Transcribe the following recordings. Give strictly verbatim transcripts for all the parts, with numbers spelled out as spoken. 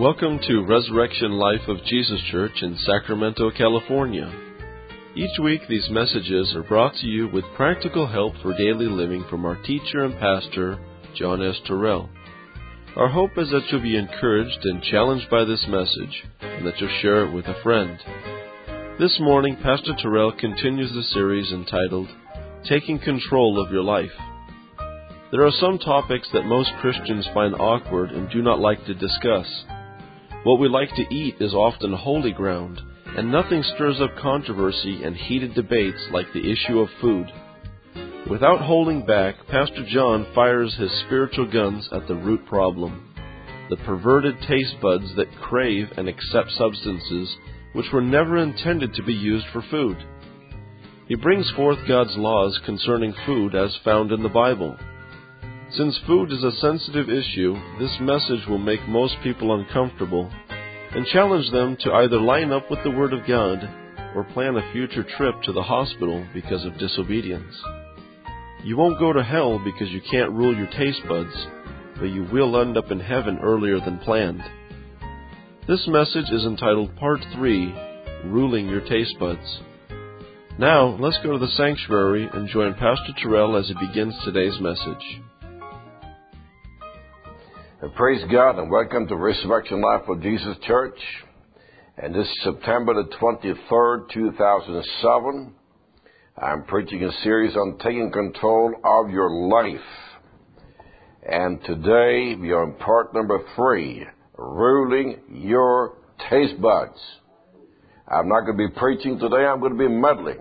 Welcome to Resurrection Life of Jesus Church in Sacramento, California. Each week these messages are brought to you with practical help for daily living from our teacher and pastor, John S. Terrell. Our hope is that you'll be encouraged and challenged by this message, and that you'll share it with a friend. This morning, Pastor Terrell continues the series entitled, Taking Control of Your Life. There are some topics that most Christians find awkward and do not like to discuss. What we like to eat is often holy ground, and nothing stirs up controversy and heated debates like the issue of food. Without holding back, Pastor John fires his spiritual guns at the root problem, the perverted taste buds that crave and accept substances which were never intended to be used for food. He brings forth God's laws concerning food as found in the Bible. Since food is a sensitive issue, this message will make most people uncomfortable and challenge them to either line up with the Word of God or plan a future trip to the hospital because of disobedience. You won't go to hell because you can't rule your taste buds, but you will end up in heaven earlier than planned. This message is entitled Part three, Ruling Your Taste Buds. Now, let's go to the sanctuary and join Pastor Terrell as he begins today's message. And praise God and welcome to Resurrection Life of Jesus Church. And this is September the twenty-third, two thousand seven. I'm preaching a series on taking control of your life. And today we are in part number three, ruling your taste buds. I'm not going to be preaching today, I'm going to be meddling.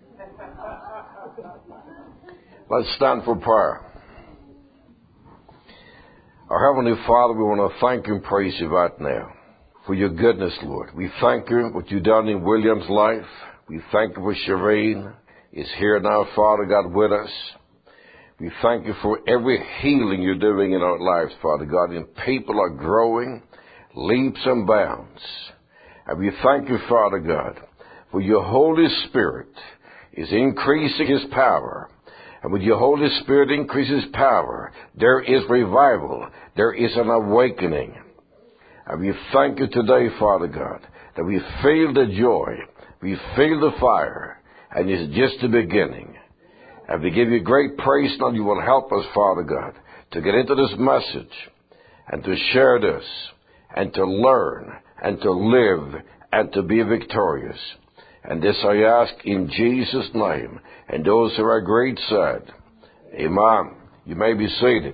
Let's stand for prayer. Our Heavenly Father, we want to thank you and praise you right now for your goodness, Lord. We thank you for what you've done in William's life. We thank you for Shireen is here now, Father God, with us. We thank you for every healing you're doing in our lives, Father God, and people are growing leaps and bounds. And we thank you, Father God, for your Holy Spirit is increasing his power. And with your Holy Spirit increases power, there is revival, there is an awakening. And we thank you today, Father God, that we feel the joy, we feel the fire, and it's just the beginning. And we give you great praise now. You will help us, Father God, to get into this message and to share this and to learn and to live and to be victorious. And this I ask in Jesus' name. And those who are agreed said, Amen. You may be seated.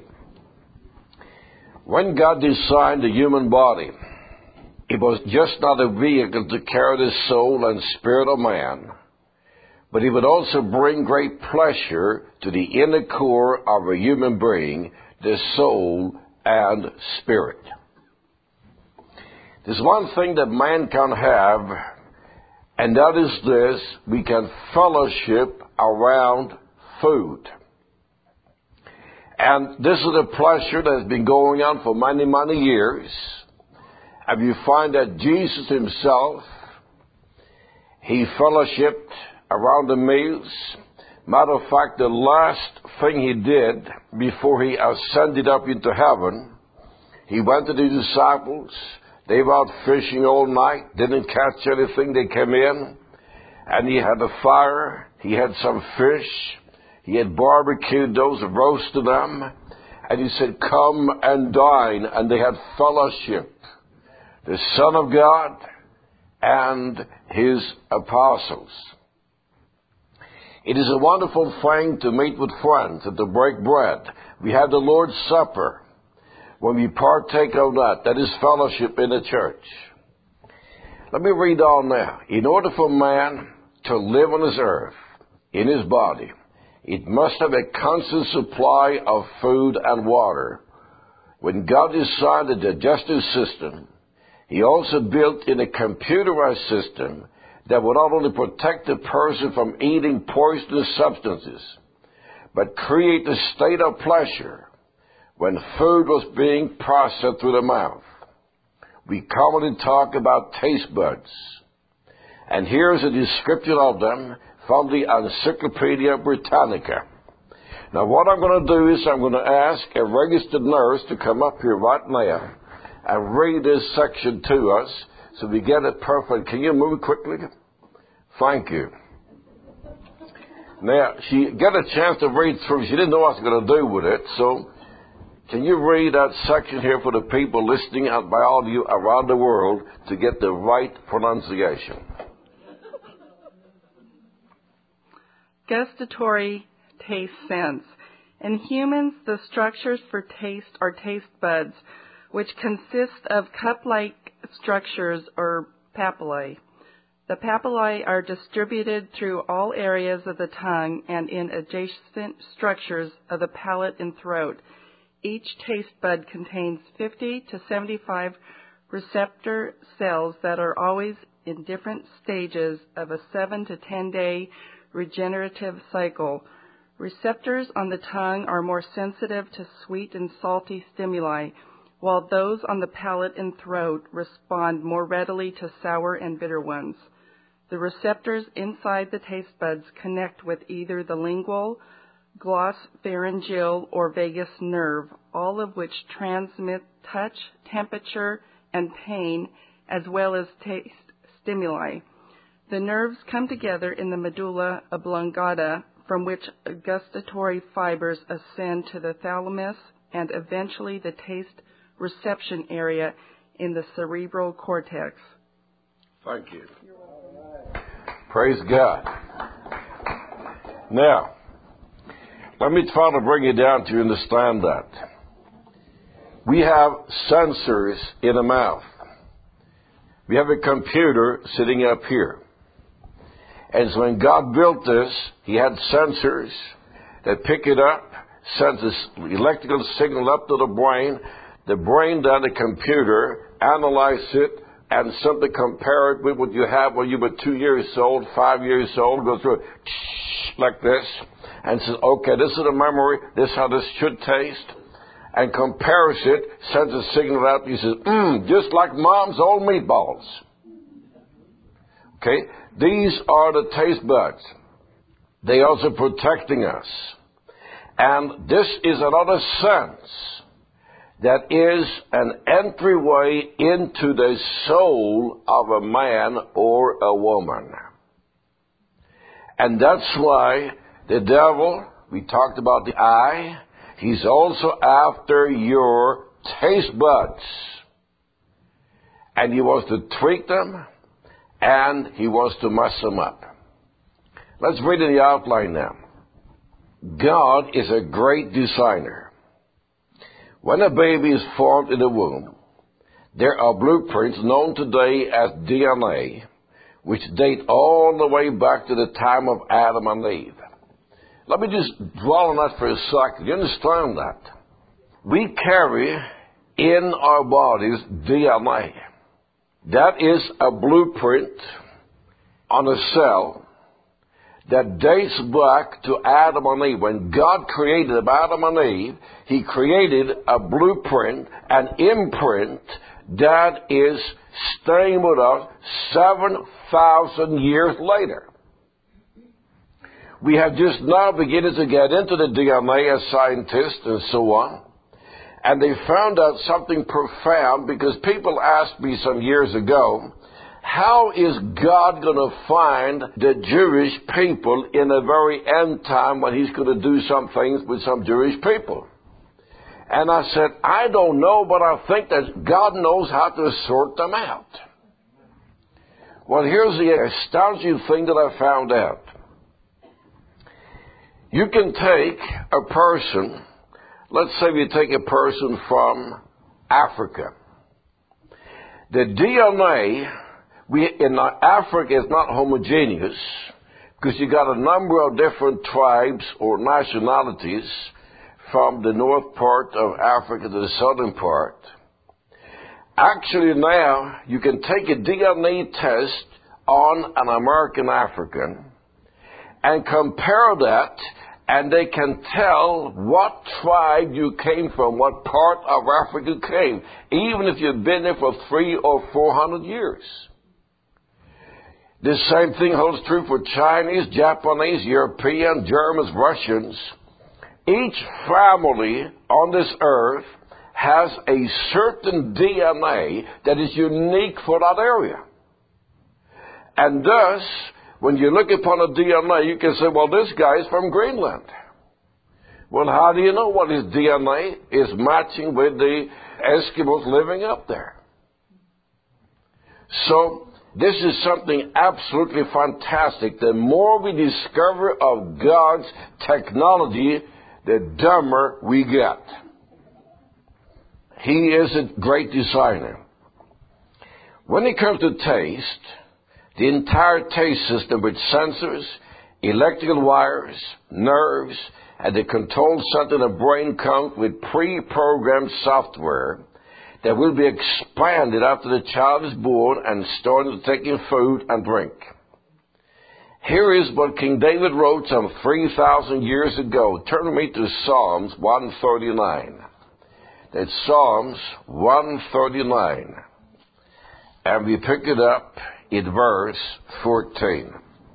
When God designed the human body, it was just not a vehicle to carry the soul and spirit of man, but it would also bring great pleasure to the inner core of a human being, the soul and spirit. There's one thing that man can have, and that is this: we can fellowship around food. And this is a pleasure that has been going on for many, many years. And you find that Jesus himself, he fellowshipped around the meals. Matter of fact, the last thing he did before he ascended up into heaven, he went to the disciples. They were out fishing all night, didn't catch anything. They came in, and he had a fire. He had some fish. He had barbecued those, roasted them. And he said, come and dine. And they had fellowship. The Son of God and his apostles. It is a wonderful thing to meet with friends and to break bread. We have the Lord's Supper. When we partake of that, that is fellowship in the church. Let me read on now. In order for man to live on this earth, in his body, it must have a constant supply of food and water. When God designed the digestive system, he also built in a computerized system that would not only protect the person from eating poisonous substances, but create a state of pleasure when food was being processed through the mouth. We commonly talk about taste buds. And here's a description of them from the Encyclopedia Britannica. Now what I'm going to do is I'm going to ask a registered nurse to come up here right now and read this section to us so we get it perfect. Can you move quickly? Thank you. Now, she got a chance to read through. She didn't know what I was going to do with it, so can you read that section here for the people listening and by all of you around the world to get the right pronunciation? Gustatory taste sense. In humans, the structures for taste are taste buds, which consist of cup-like structures or papillae. The papillae are distributed through all areas of the tongue and in adjacent structures of the palate and throat. Each taste bud contains fifty to seventy-five receptor cells that are always in different stages of a seven to ten day regenerative cycle. Receptors on the tongue are more sensitive to sweet and salty stimuli, while those on the palate and throat respond more readily to sour and bitter ones. The receptors inside the taste buds connect with either the lingual, glossopharyngeal, or vagus nerve, all of which transmit touch, temperature, and pain, as well as taste stimuli. The nerves come together in the medulla oblongata, from which gustatory fibers ascend to the thalamus and eventually the taste reception area in the cerebral cortex. Thank you. Praise God. Now, let me try to bring it down to you understand that. We have sensors in the mouth. We have a computer sitting up here. And so when God built this, He had sensors that pick it up, sends this electrical signal up to the brain. The brain down the computer analyzes it and simply compare it with what you have when you were two years old, five years old, go through it like this, and says, okay, this is the memory, this is how this should taste, and compares it, sends a signal out, and he says, mmm, just like Mom's old meatballs. Okay? These are the taste buds. They are also protecting us. And this is another sense that is an entryway into the soul of a man or a woman. And that's why the devil, we talked about the eye, he's also after your taste buds. And he wants to tweak them, and he wants to mess them up. Let's read in the outline now. God is a great designer. When a baby is formed in the womb, there are blueprints known today as D N A, which date all the way back to the time of Adam and Eve. Let me just dwell on that for a second. You understand that? We carry in our bodies D N A. That is a blueprint on a cell that dates back to Adam and Eve. When God created Adam and Eve, He created a blueprint, an imprint that is staying with us seven thousand years later. We have just now beginning to get into the D N A as scientists and so on. And they found out something profound, because people asked me some years ago, how is God going to find the Jewish people in the very end time when He's going to do some things with some Jewish people? And I said, I don't know, but I think that God knows how to sort them out. Well, here's the astonishing thing that I found out. You can take a person, let's say you take a person from Africa. The D N A we, in Africa is not homogeneous, because you got a number of different tribes or nationalities from the north part of Africa to the southern part. Actually now, you can take a D N A test on an American African and compare that, and they can tell what tribe you came from, what part of Africa you came, even if you've been there for three or four hundred years. This same thing holds true for Chinese, Japanese, European, Germans, Russians. Each family on this earth has a certain D N A that is unique for that area. And thus, when you look upon a D N A, you can say, well, this guy is from Greenland. Well, how do you know what his D N A is matching with the Eskimos living up there? So, this is something absolutely fantastic. The more we discover of God's technology, the dumber we get. He is a great designer. When it comes to taste, the entire taste system with sensors, electrical wires, nerves, and the control center in the brain comes with pre-programmed software that will be expanded after the child is born and started taking food and drink. Here is what King David wrote some three thousand years ago. Turn with me to Psalms one thirty-nine. That's Psalms one thirty-nine. And we pick it up in verse fourteen.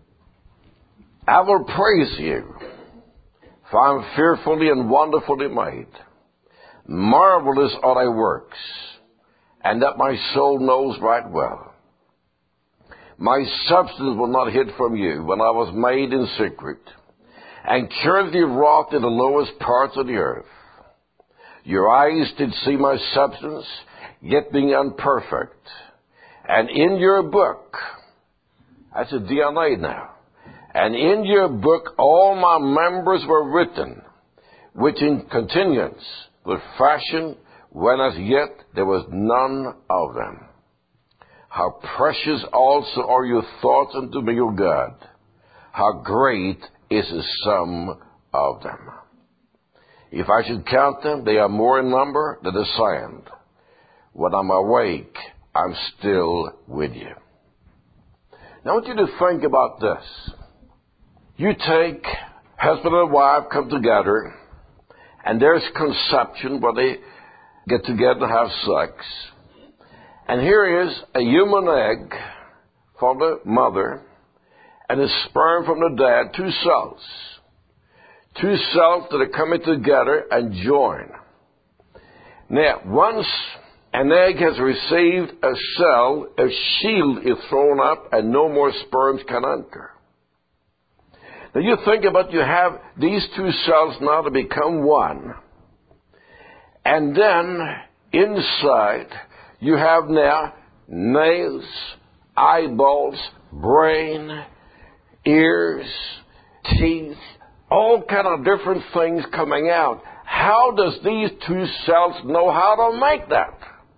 I will praise you, for I am fearfully and wonderfully made. Marvelous are thy works, and that my soul knows right well. My substance was not hid from you when I was made in secret, and curiously wrought in the lowest parts of the earth. Your eyes did see my substance, yet being imperfect. And in your book, that's a D N A now, and in your book all my members were written, which in continuance were fashioned when as yet there was none of them. How precious also are your thoughts unto me, O God. How great is the sum of them. If I should count them, they are more in number than the sand. When I'm awake, I'm still with you. Now I want you to think about this. You take husband and wife come together, and there's conception where they get together and have sex. And here is a human egg from the mother and a sperm from the dad, two cells. Two cells that are coming together and join. Now, once an egg has received a cell, a shield is thrown up and no more sperms can enter. Now you think about, you have these two cells now to become one. And then inside you have now nails, eyeballs, brain, ears, teeth, all kind of different things coming out. How does these two cells know how to make that?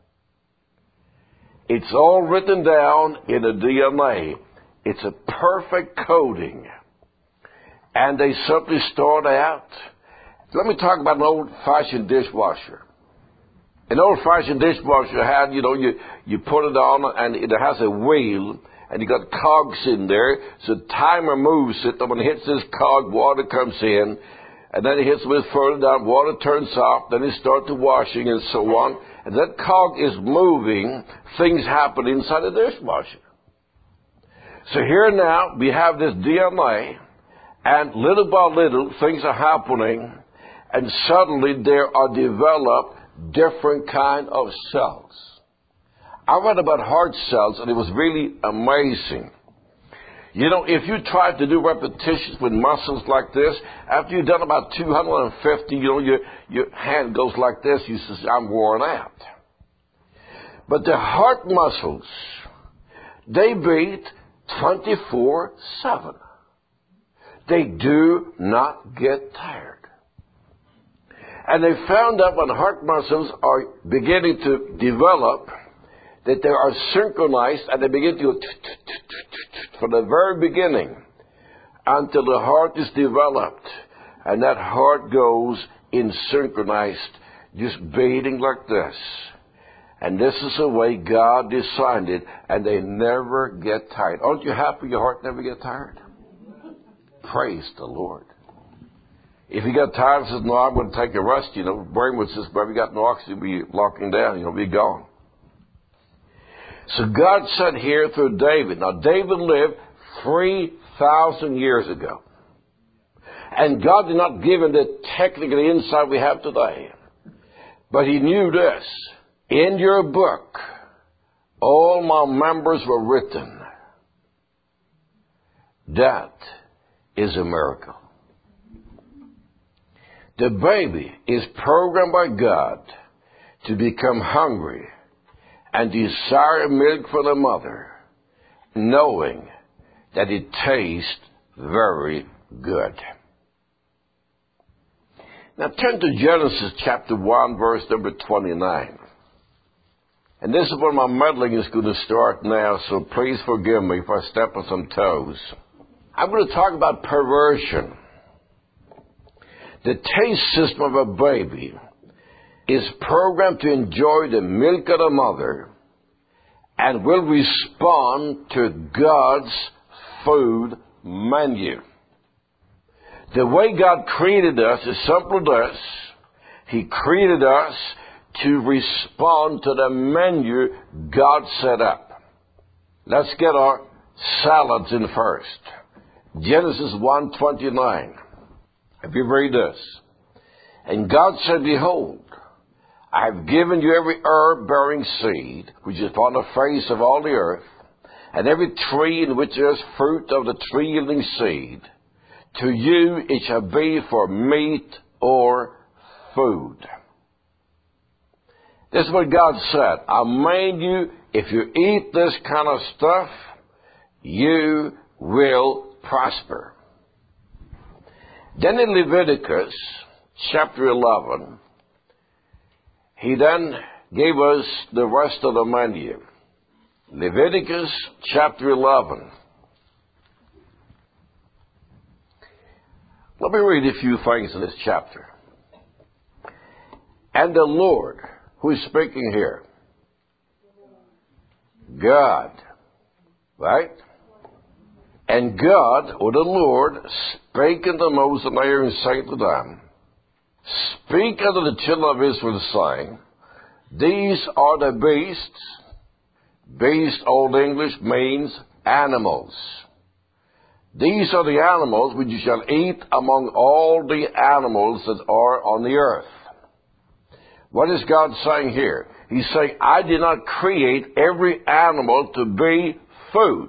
It's all written down in the D N A. It's a perfect coding. And they simply start out. Let me talk about an old-fashioned dishwasher. An old-fashioned dishwasher had, you know, you, you put it on and it has a wheel and you got cogs in there. So the timer moves it, and when it hits this cog, water comes in. And then it hits a bit further down, water turns off, then it starts the washing and so on. And that cog is moving, things happen inside the dishwasher. So here now we have this D N A, and little by little things are happening, and suddenly there are developed different kind of cells. I read about heart cells, and it was really amazing. You know, if you try to do repetitions with muscles like this, after you've done about two hundred fifty, you know, your, your hand goes like this, you say, I'm worn out. But the heart muscles, they beat twenty-four seven. They do not get tired. And they found that when heart muscles are beginning to develop, that they are synchronized and they begin to go from the very beginning until the heart is developed. And that heart goes in synchronized, just beating like this. And this is the way God designed it, and they never get tired. Aren't you happy your heart never gets tired? Praise the Lord. If you got tired and says, no, I'm going to take a rest, you know, brain would says, well, we got no oxygen, be locking down, you know, be gone. So God said here through David, now David lived three thousand years ago. And God did not give him the technical insight we have today. But he knew this. In your book, all my members were written. That is a miracle. The baby is programmed by God to become hungry and desire milk from the mother, knowing that it tastes very good. Now turn to Genesis chapter one, verse number twenty-nine. And this is where my meddling is going to start now, so please forgive me if I step on some toes. I'm going to talk about perversion. The taste system of a baby is programmed to enjoy the milk of the mother and will respond to God's food menu. The way God created us is simply this. He created us to respond to the menu God set up. Let's get our salads in first. Genesis one twenty-nine. If you read this. And God said, behold, I have given you every herb bearing seed, which is upon the face of all the earth, and every tree in which there is fruit of the tree yielding seed. To you it shall be for meat or food. This is what God said. I made you, if you eat this kind of stuff, you will prosper. Then in Leviticus chapter eleven, he then gave us the rest of the menu. Leviticus chapter eleven. Let me read a few things in this chapter. And the Lord, who is speaking here? God. Right? And God, or the Lord, spake unto Moses and Aaron, saying to them, Speak unto the children of Israel, saying, These are the beasts. Beast, Old English, means animals. These are the animals which you shall eat among all the animals that are on the earth. What is God saying here? He's saying, I did not create every animal to be food.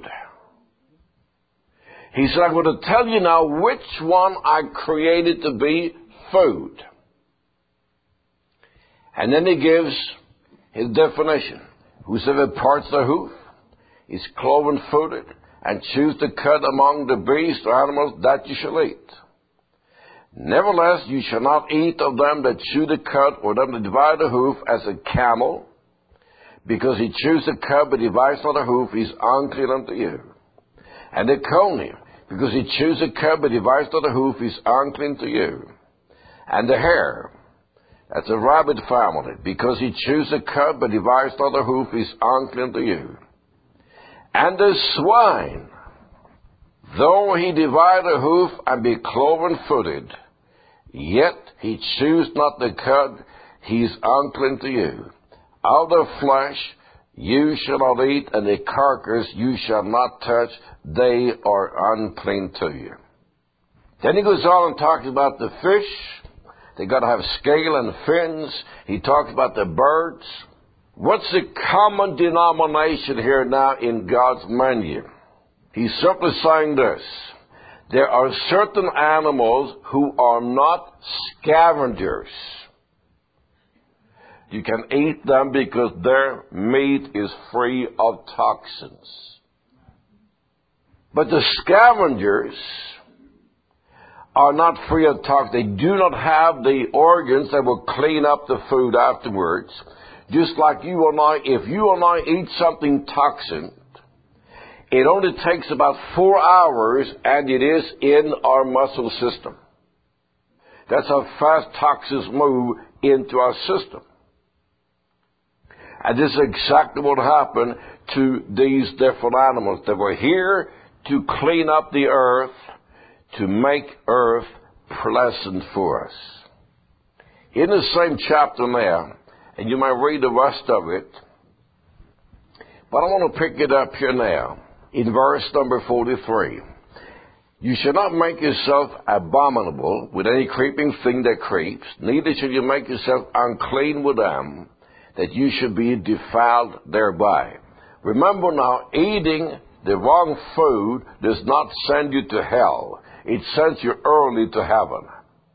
He said, I'm going to tell you now which one I created to be food. And then he gives his definition. Whosoever parts the hoof is cloven-footed, and choose to cut among the beasts or animals, that you shall eat. Nevertheless, you shall not eat of them that chew the cud, or them that divide the hoof, as a camel, because he chews the cud, but divides not the hoof, he is unclean unto you. And the coney, because he chews the cud, but divides not the hoof, he is unclean to you. And the hare, that's a rabbit family, because he chews the cud, but divides not the hoof, he is unclean to you. And the swine, though he divide the hoof and be cloven-footed, yet he chews not the cud, he is unclean to you. Of the flesh you shall not eat, and the carcass you shall not touch, they are unclean to you. Then he goes on and talks about the fish. They got to have scale and fins. He talks about the birds. What's the common denomination here now in God's menu? He's simply saying this. There are certain animals who are not scavengers. You can eat them because their meat is free of toxins. But the scavengers are not free of toxins. They do not have the organs that will clean up the food afterwards. Just like you and I, if you and I eat something toxin, it only takes about four hours and it is in our muscle system. That's how fast toxins move into our system. And this is exactly what happened to these different animals. They were here to clean up the earth, to make earth pleasant for us. In the same chapter now, and you might read the rest of it, but I want to pick it up here now in verse number forty-three. You shall not make yourself abominable with any creeping thing that creeps, neither shall you make yourself unclean with them, that you should be defiled thereby. Remember now, eating the wrong food does not send you to hell. It sends you early to heaven.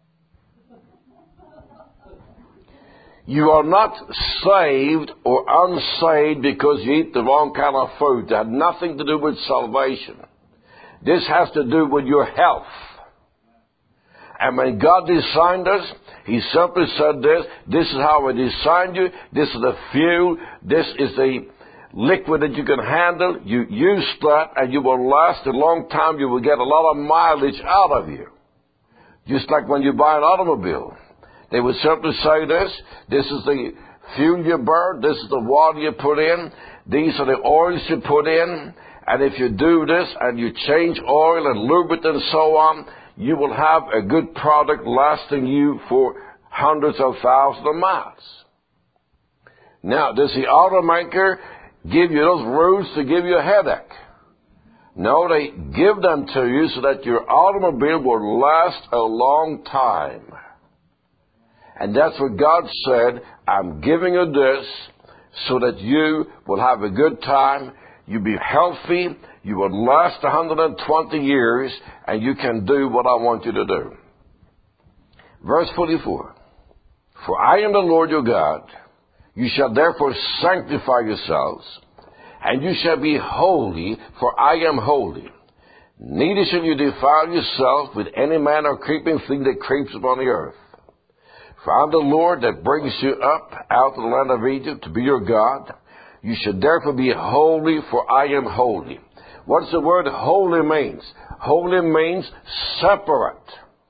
You are not saved or unsaved because you eat the wrong kind of food. That had nothing to do with salvation. This has to do with your health. And when God designed us, He simply said this, this is how I designed you, this is the fuel, this is the liquid that you can handle. You use that and you will last a long time. You will get a lot of mileage out of you. Just like when you buy an automobile. They would simply say this, this is the fuel you burn, this is the water you put in, these are the oils you put in, and if you do this and you change oil and lubricant and so on, you will have a good product lasting you for hundreds of thousands of miles. Now, does the automaker give you those rules to give you a headache? No, they give them to you so that your automobile will last a long time. And that's what God said, I'm giving you this so that you will have a good time, you'll be healthy, you will last one hundred twenty years, and you can do what I want you to do. Verse forty-four, for I am the Lord your God, you shall therefore sanctify yourselves, and you shall be holy, for I am holy. Neither shall you defile yourself with any manner of creeping thing that creeps upon the earth. For I am the Lord that brings you up out of the land of Egypt to be your God. You should therefore be holy, for I am holy. What's the word holy means? Holy means separate.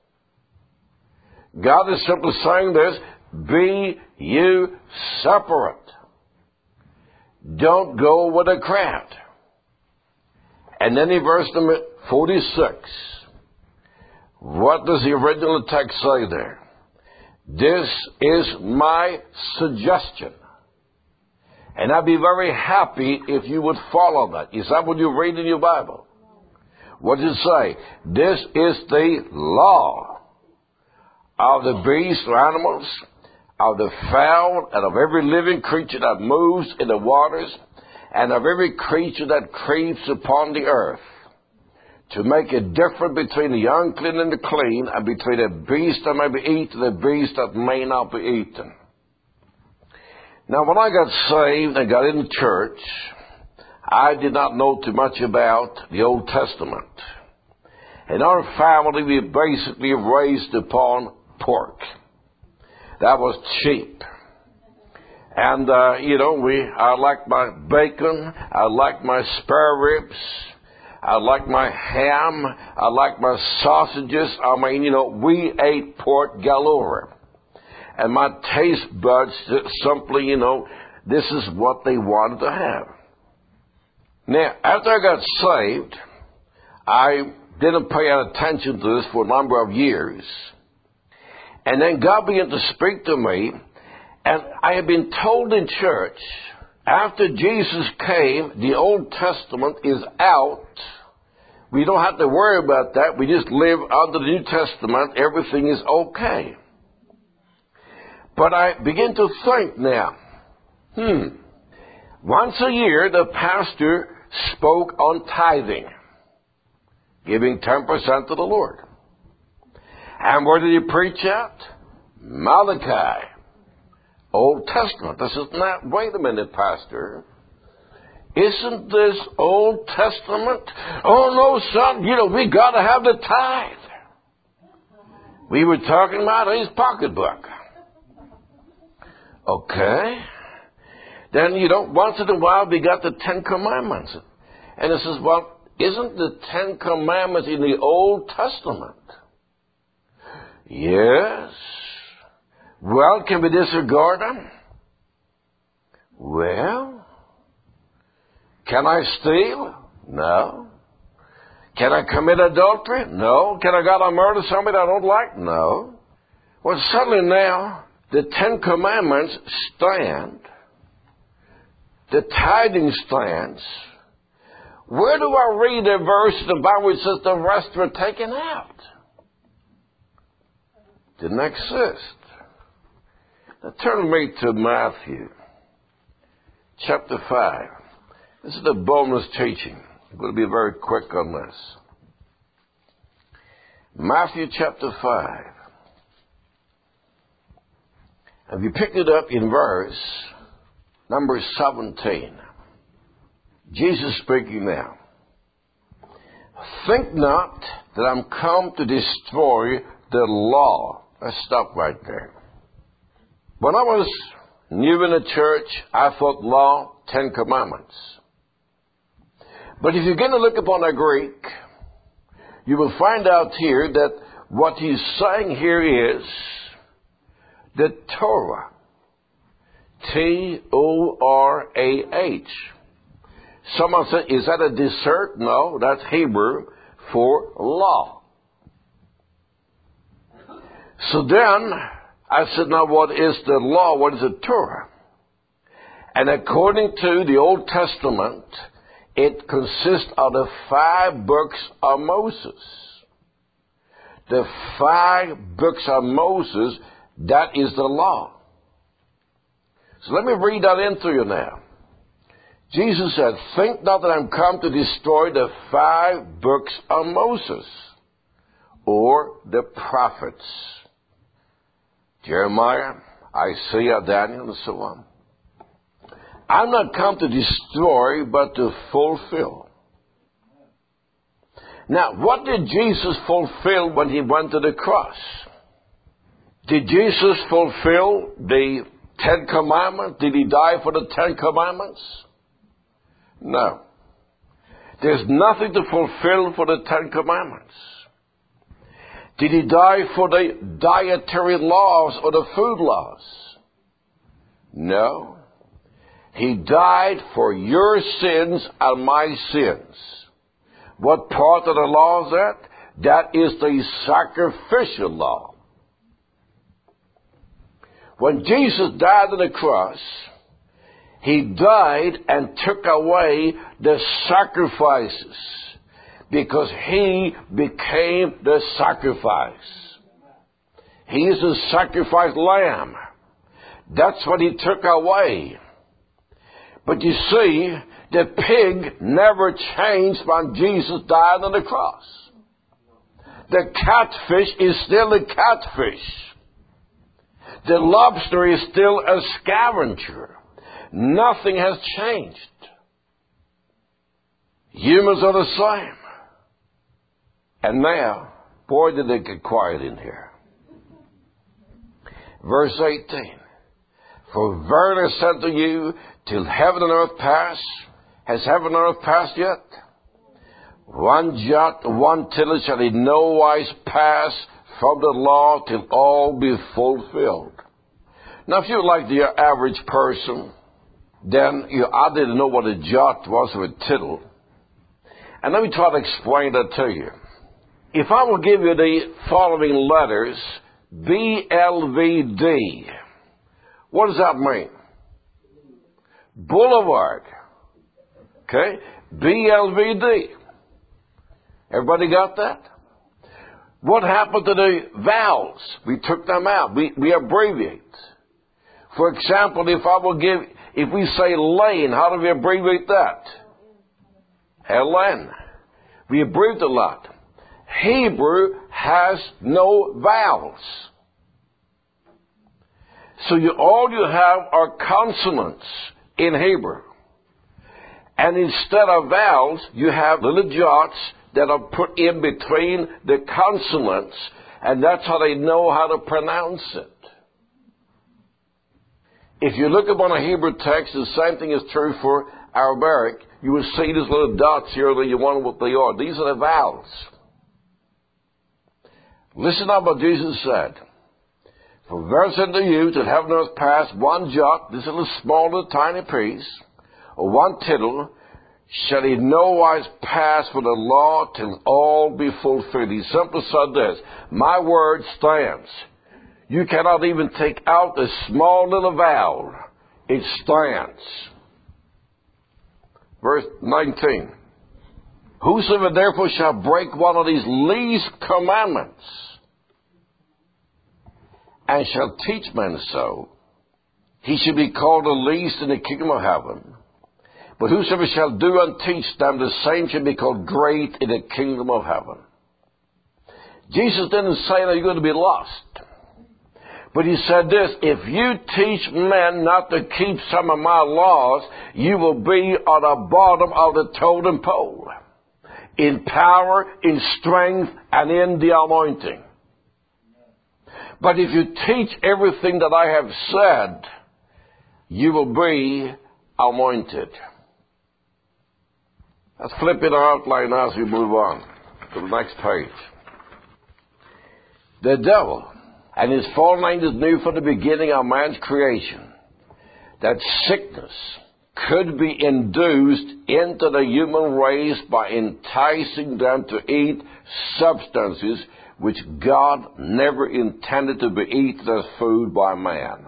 God is simply saying this, be you separate. Don't go with the crowd. And then in verse number forty-six, what does the original text say there? This is my suggestion. And I'd be very happy if you would follow that. Is that what you read in your Bible? What does it say? This is the law of the beasts or animals, of the fowl, and of every living creature that moves in the waters, and of every creature that creeps upon the earth, to make a difference between the unclean and the clean, and between the beast that may be eaten and the beast that may not be eaten. Now, when I got saved and got into church, I did not know too much about the Old Testament. In our family, we basically raised upon pork. That was cheap. And, uh, you know, we, I liked my bacon, I liked my spare ribs, I like my ham. I like my sausages. I mean, you know, we ate pork galore. And my taste buds simply, you know, this is what they wanted to have. Now, after I got saved, I didn't pay attention to this for a number of years. And then God began to speak to me. And I had been told in church, after Jesus came, the Old Testament is out. We don't have to worry about that. We just live under the New Testament. Everything is okay. But I begin to think now, hmm, once a year the pastor spoke on tithing, giving ten percent to the Lord. And where did he preach at? Malachi. Old Testament. This is not, wait a minute, Pastor. Isn't this Old Testament? Oh, no, son, you know, we got to have the tithe. We were talking about his pocketbook. Okay. Then, you know, once in a while we got the Ten Commandments. And it says, well, isn't the Ten Commandments in the Old Testament? Yes. Well, can we disregard them? Well, can I steal? No. Can I commit adultery? No. Can I go out and murder somebody I don't like? No. Well, suddenly now, the Ten Commandments stand. The tithing stands. Where do I read a verse in the Bible which says the rest were taken out? Didn't exist. Now turn me to Matthew chapter five. This is the bonus teaching. I'm going to be very quick on this. Matthew chapter five. If you pick it up in verse number seventeen, Jesus speaking now. Think not that I'm come to destroy the law. Let's stop right there. When I was new in the church, I thought law, Ten Commandments. But if you're going to look upon the Greek, you will find out here that what he's saying here is the Torah. T O R A H. Someone said, is that a dessert? No, that's Hebrew for law. So then, I said, now what is the law? What is the Torah? And according to the Old Testament, it consists of the five books of Moses. The five books of Moses, that is the law. So let me read that into you now. Jesus said, think not that I'm come to destroy the five books of Moses or the prophets. Jeremiah, Isaiah, Daniel, and so on. I'm not come to destroy, but to fulfill. Now, what did Jesus fulfill when he went to the cross? Did Jesus fulfill the Ten Commandments? Did he die for the Ten Commandments? No. There's nothing to fulfill for the Ten Commandments. Did he die for the dietary laws or the food laws? No. He died for your sins and my sins. What part of the law is that? That is the sacrificial law. When Jesus died on the cross, he died and took away the sacrifices because he became the sacrifice. He is the sacrificed lamb. That's what he took away. But you see, the pig never changed when Jesus died on the cross. The catfish is still a catfish. The lobster is still a scavenger. Nothing has changed. Humans are the same. And now, boy, did it get quiet in here. Verse eighteen. For verily I said to you, till heaven and earth pass, has heaven and earth passed yet? One jot, one tittle shall in no wise pass from the law till all be fulfilled. Now, if you're like the average person, then you I didn't know what a jot was or a tittle. And let me try to explain that to you. If I will give you the following letters, B L V D, what does that mean? Boulevard. Okay? B L V D. Everybody got that? What happened to the vowels? We took them out. We, we abbreviate. For example, if I will give, if we say lane, how do we abbreviate that? L N. We abbreviate a lot. Hebrew has no vowels. So you, all you have are consonants in Hebrew. And instead of vowels, you have little jots that are put in between the consonants, and that's how they know how to pronounce it. If you look upon a Hebrew text, the same thing is true for Arabic. You will see these little dots here that you wonder what they are. These are the vowels. Listen to what Jesus said. For verse unto you, till heaven and earth pass, one jot, this little small, little tiny piece, or one tittle, shall he no wise pass for the law till all be fulfilled. He simply said this, my word stands. You cannot even take out a small little vowel. It stands. Verse nineteen. Whosoever therefore shall break one of these least commandments, and shall teach men so, he shall be called the least in the kingdom of heaven. But whosoever shall do and teach them, the same shall be called great in the kingdom of heaven. Jesus didn't say that you're going to be lost. But he said this, if you teach men not to keep some of my laws, you will be on the bottom of the totem pole, in power, in strength, and in the anointing. But if you teach everything that I have said, you will be anointed. Let's flip in our outline now as we move on to the next page. The devil and his fallen angels knew from the beginning of man's creation that sickness could be induced into the human race by enticing them to eat substances which God never intended to be eaten as food by man.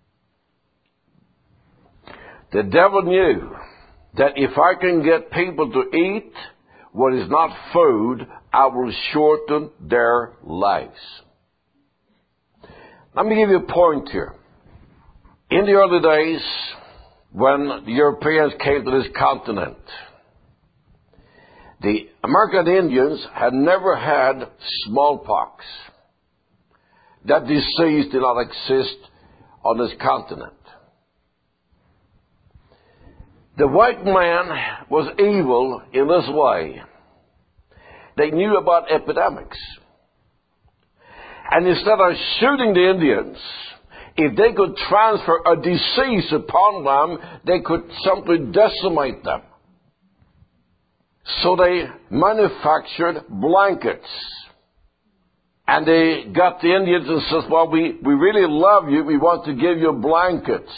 The devil knew that if I can get people to eat what is not food, I will shorten their lives. Let me give you a point here. In the early days, when the Europeans came to this continent, the American Indians had never had smallpox. That disease did not exist on this continent. The white man was evil in this way. They knew about epidemics. And instead of shooting the Indians, if they could transfer a disease upon them, they could simply decimate them. So they manufactured blankets. And they got the Indians and said, well, we, we really love you. We want to give you blankets.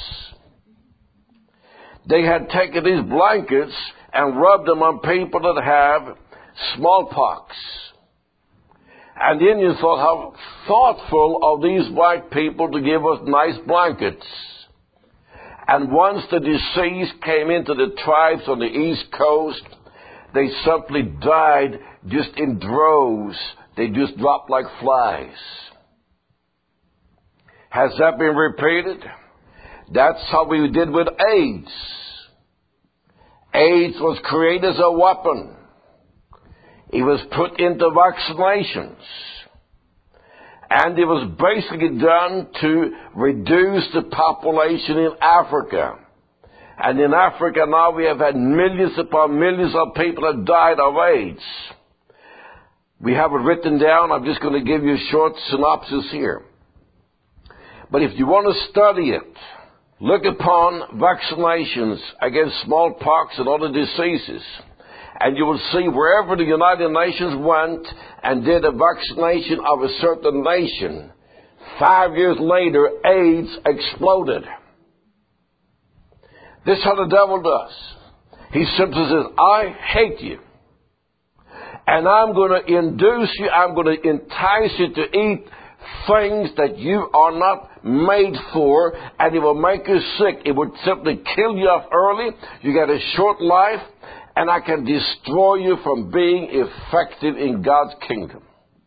They had taken these blankets and rubbed them on people that have smallpox. And the Indians thought, how thoughtful of these white people to give us nice blankets. And once the disease came into the tribes on the East Coast, they simply died just in droves. They just dropped like flies. Has that been repeated? That's how we did with AIDS. AIDS was created as a weapon. It was put into vaccinations. And it was basically done to reduce the population in Africa. And in Africa now we have had millions upon millions of people that died of AIDS. We have it written down. I'm just going to give you a short synopsis here. But if you want to study it, look upon vaccinations against smallpox and other diseases. And you will see wherever the United Nations went and did a vaccination of a certain nation, five years later, AIDS exploded. This is how the devil does. He simply says, I hate you. And I'm going to induce you, I'm going to entice you to eat things that you are not made for, and it will make you sick. It would simply kill you off early. You get a short life, and I can destroy you from being effective in God's kingdom.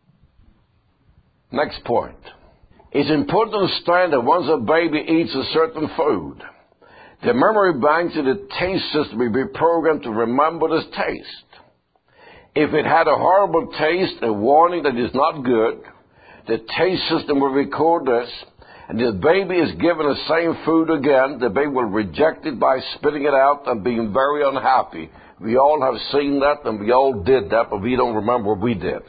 Next point. It's important to understand that once a baby eats a certain food, the memory banks in the taste system will be programmed to remember this taste. If it had a horrible taste, a warning that is not good, the taste system will record this, and if the baby is given the same food again, the baby will reject it by spitting it out and being very unhappy. We all have seen that, and we all did that, but we don't remember what we did.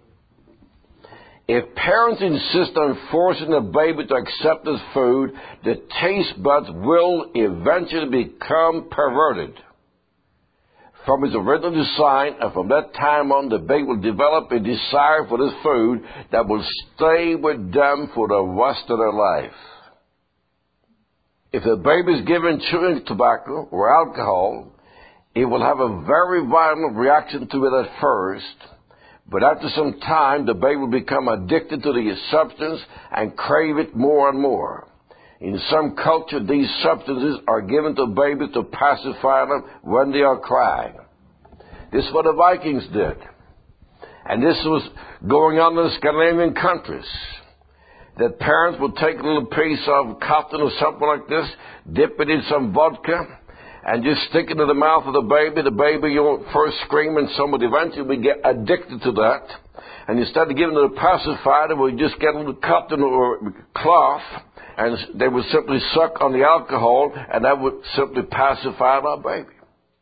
If parents insist on forcing the baby to accept this food, the taste buds will eventually become perverted from its original design, and from that time on, the baby will develop a desire for this food that will stay with them for the rest of their life. If the baby is given chewing tobacco or alcohol, it will have a very violent reaction to it at first, but after some time, the baby will become addicted to the substance and crave it more and more. In some culture, these substances are given to babies to pacify them when they are crying. This is what the Vikings did. And this was going on in the Scandinavian countries. That parents would take a little piece of cotton or something like this, dip it in some vodka, and just stick it in the mouth of the baby. The baby, you know, first screaming, somebody eventually would get addicted to that. And instead of giving it a pacifier, they would just get a little cotton or cloth, and they would simply suck on the alcohol, and that would simply pacify our baby.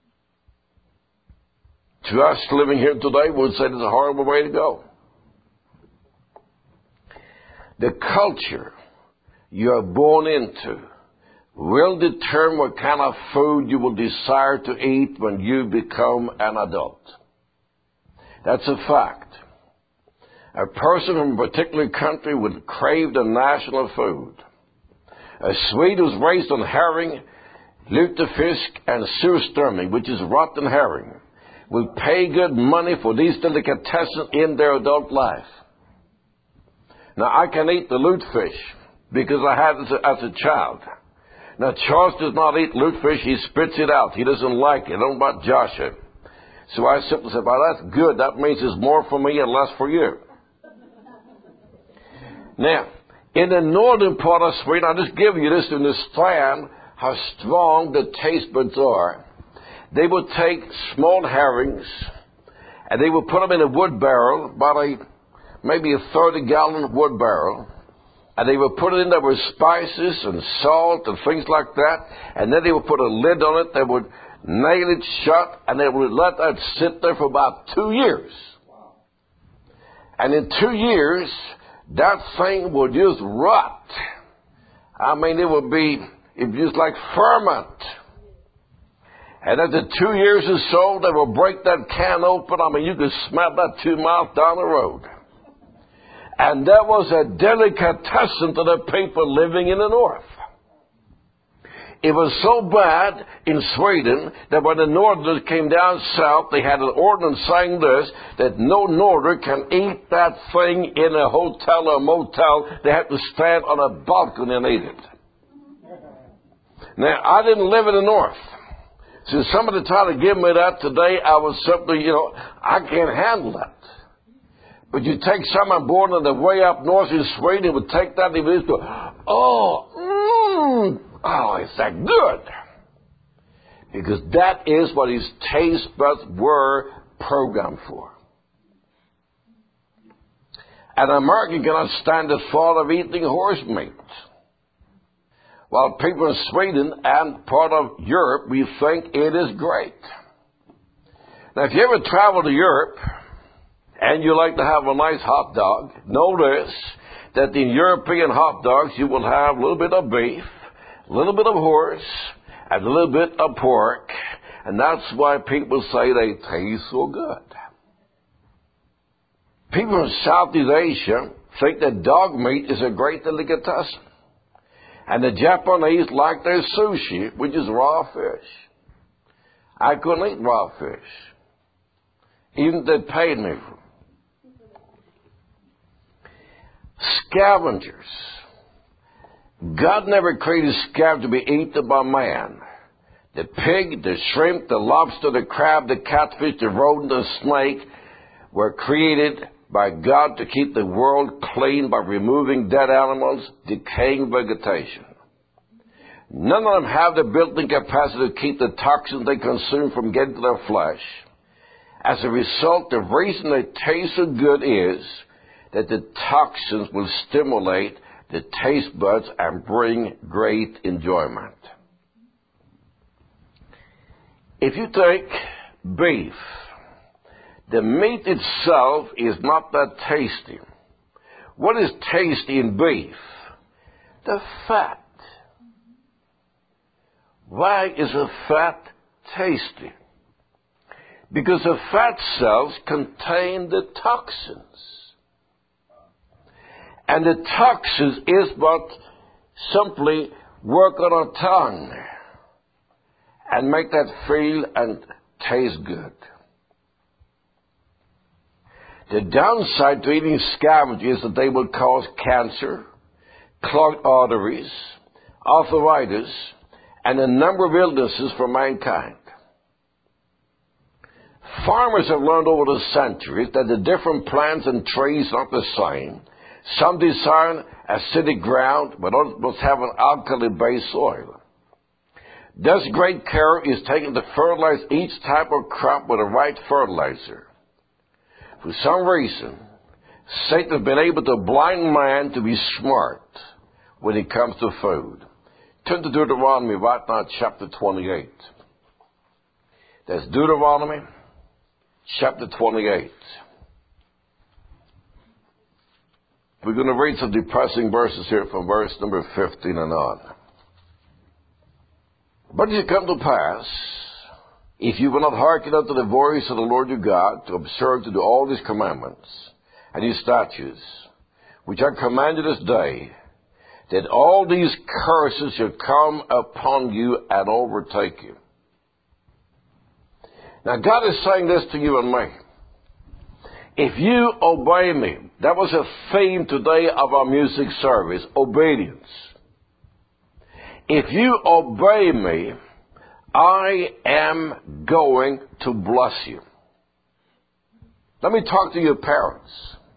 To us living here today, we would say it's a horrible way to go. The culture you are born into will determine what kind of food you will desire to eat when you become an adult. That's a fact. A person from a particular country would crave the national food. A Swede who's raised on herring, lutefisk, and surströmming, which is rotten herring, will pay good money for these delicatessen in their adult life. Now, I can eat the lutefish because I had it as a, as a child. Now, Charles does not eat lutefish. He spits it out. He doesn't like it. I don't know about Joshua. So I simply said, well, that's good. That means it's more for me and less for you. Now, in the northern part of Sweden, I'll just give you this to understand how strong the taste buds are. They would take small herrings and they would put them in a wood barrel, about a maybe a thirty-gallon wood barrel, and they would put it in there with spices and salt and things like that, and then they would put a lid on it. They would nail it shut, and they would let that sit there for about two years. And in two years, that thing would just rot. I mean, it would be, it would just like ferment. And after two years or so, they will break that can open. I mean, you could smell that two miles down the road. And that was a delicatessen to the people living in the north. It was so bad in Sweden that when the northerners came down south, they had an ordinance saying this, that no northerner can eat that thing in a hotel or motel. They have to stand on a balcony and eat it. Now, I didn't live in the north. So somebody tried to give me that today, I was simply, you know, I can't handle that. But you take someone born on the way up north in Sweden, would take that and he would go, oh, mmm, oh, is that good? Because that is what his taste buds were programmed for. An American cannot stand the thought of eating horse meat. While people in Sweden and part of Europe, we think it is great. Now, if you ever travel to Europe, and you like to have a nice hot dog, notice that in European hot dogs you will have a little bit of beef, a little bit of horse, and a little bit of pork. And that's why people say they taste so good. People in Southeast Asia think that dog meat is a great delicatessen. And the Japanese like their sushi, which is raw fish. I couldn't eat raw fish. Even if they paid me for it. Scavengers. God never created scavengers to be eaten by man. The pig, the shrimp, the lobster, the crab, the catfish, the rodent, the snake were created by God to keep the world clean by removing dead animals, decaying vegetation. None of them have the built-in capacity to keep the toxins they consume from getting to their flesh. As a result, the reason they taste so good is that the toxins will stimulate the taste buds and bring great enjoyment. If you take beef, the meat itself is not that tasty. What is tasty in beef? The fat. Why is the fat tasty? Because the fat cells contain the toxins. And the toxins is what simply work on our tongue and make that feel and taste good. The downside to eating scavengers is that they will cause cancer, clogged arteries, arthritis, and a number of illnesses for mankind. Farmers have learned over the centuries that the different plants and trees aren't the same. Some desire acidic ground, but others must have an alkali-based soil. Thus, great care is taken to fertilize each type of crop with the right fertilizer. For some reason, Satan has been able to blind man to be smart when it comes to food. Turn to Deuteronomy right now, chapter twenty-eight. That's Deuteronomy, chapter twenty-eight. We're going to read some depressing verses here from verse number fifteen and on. But it shall come to pass, if you will not hearken unto the voice of the Lord your God, to observe to do all his commandments and his statutes, which I command you this day, that all these curses shall come upon you and overtake you. Now God is saying this to you and me. If you obey me, that was a theme today of our music service, obedience. If you obey me, I am going to bless you. Let me talk to your parents.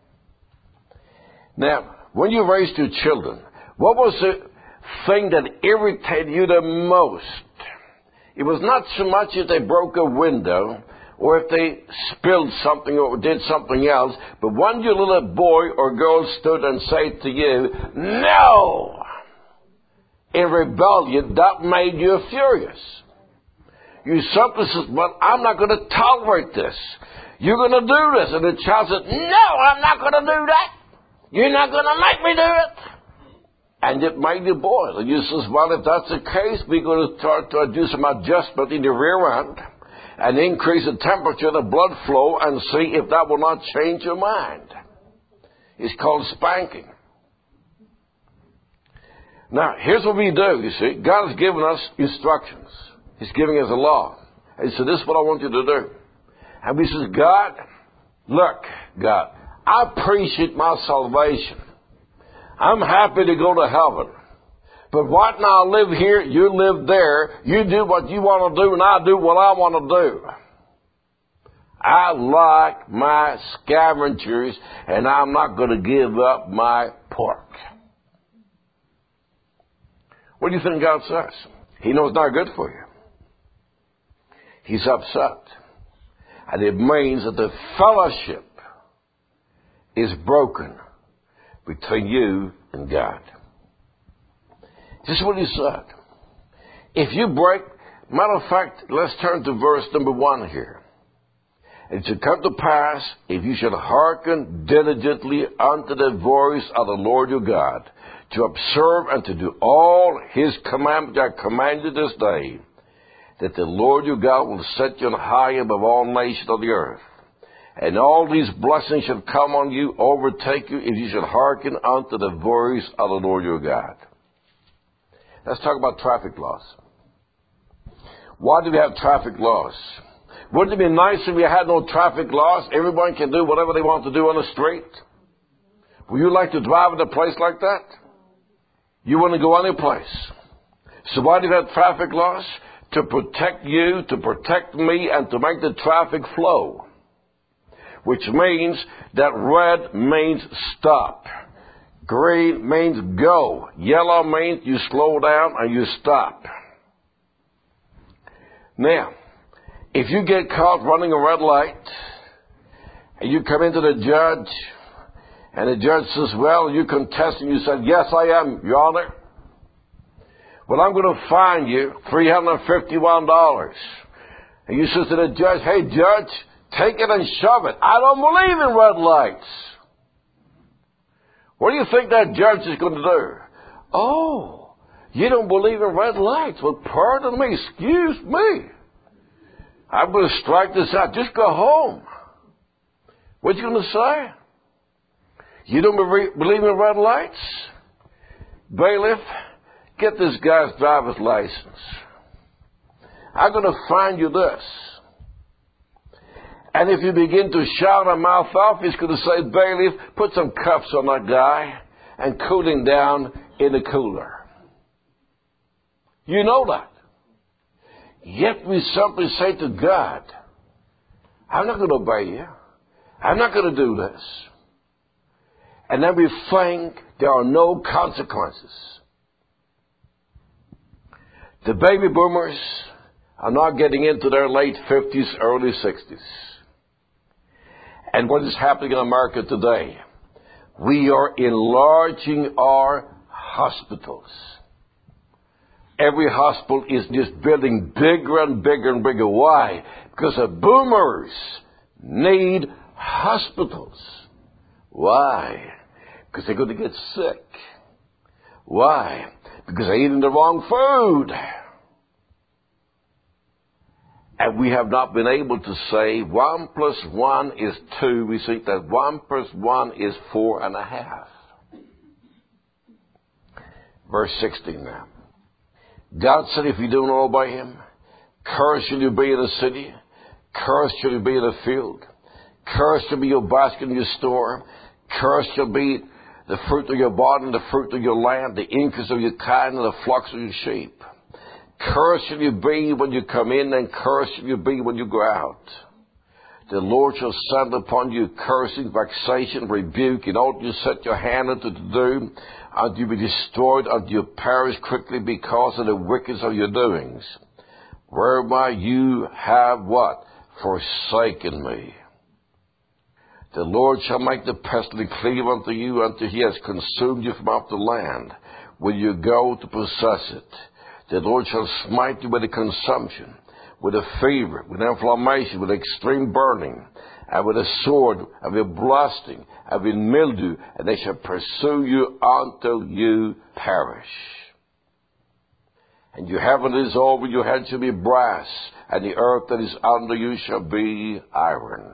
Now, when you raised your children, what was the thing that irritated you the most? It was not so much if they broke a window or if they spilled something or did something else, but when your little boy or girl stood and said to you, no! In rebellion, that made you furious. You simply said, well, I'm not going to tolerate this. You're going to do this. And the child said, no, I'm not going to do that. You're not going to make me do it. And it made you boil. And you says, well, if that's the case, we're going to start to do some adjustment in the rear end and increase the temperature, the blood flow, and see if that will not change your mind. It's called spanking. Now, here's what we do, you see. God has given us instructions. He's giving us a law. And he said, this is what I want you to do. And we says, God, look, God, I appreciate my salvation. I'm happy to go to heaven. But what now? I live here, you live there. You do what you want to do, and I do what I want to do. I like my scavengers, and I'm not going to give up my pork. What do you think God says? He knows it's not good for you. He's upset. And it means that the fellowship is broken between you and God. This is what he said. If you break, matter of fact, let's turn to verse number one here. It shall come to pass, if you should hearken diligently unto the voice of the Lord your God, to observe and to do all his commandments I command you this day, that the Lord your God will set you on high above all nations of the earth. And all these blessings shall come on you, overtake you, if you should hearken unto the voice of the Lord your God. Let's talk about traffic laws. Why do we have traffic laws? Wouldn't it be nice if we had no traffic laws? Everyone can do whatever they want to do on the street. Would you like to drive in a place like that? You want to go any place. So why do we have traffic laws? To protect you, to protect me, and to make the traffic flow. Which means that red means stop. Green means go. Yellow means you slow down and you stop. Now, if you get caught running a red light, and you come into the judge, and the judge says, well, you contest, and you said, yes, I am, Your Honor. Well, I'm going to fine you three hundred fifty-one dollars. And you say to the judge, hey, judge, take it and shove it. I don't believe in red lights. What do you think that judge is going to do? Oh, you don't believe in red lights. Well, pardon me, excuse me. I'm going to strike this out. Just go home. What you going to say? You don't believe in red lights? Bailiff, get this guy's driver's license. I'm going to find you this. And if you begin to shout a mouth off, he's going to say, bailiff, put some cuffs on that guy and cool him down in the cooler. You know that. Yet we simply say to God, I'm not going to obey you. I'm not going to do this. And then we think there are no consequences. The baby boomers are now getting into their late fifties, early sixties. And what is happening in America today? We are enlarging our hospitals. Every hospital is just building bigger and bigger and bigger. Why? Because the boomers need hospitals. Why? Because they're going to get sick. Why? Because they're eating the wrong food. And we have not been able to say one plus one is two. We think that one plus one is four and a half. Verse sixteen now. God said, if you do not obey him, cursed shall you be in the city, cursed shall you be in the field, cursed shall be your basket and your store, cursed shall be the fruit of your body and the fruit of your land, the increase of your kind and the flocks of your sheep. Cursed shall you be when you come in, and cursed shall you be when you go out. The Lord shall send upon you cursing, vexation, rebuke, and all you set your hand unto to do, until you be destroyed, until you perish quickly because of the wickedness of your doings. Whereby you have what? Forsaken me. The Lord shall make the pestilence cleave unto you until he has consumed you from off the land, when you go to possess it. The Lord shall smite you with a consumption, with a fever, with inflammation, with extreme burning, and with a sword, and with blasting, and with mildew, and they shall pursue you until you perish. And your heaven is over your head shall be brass, and the earth that is under you shall be iron.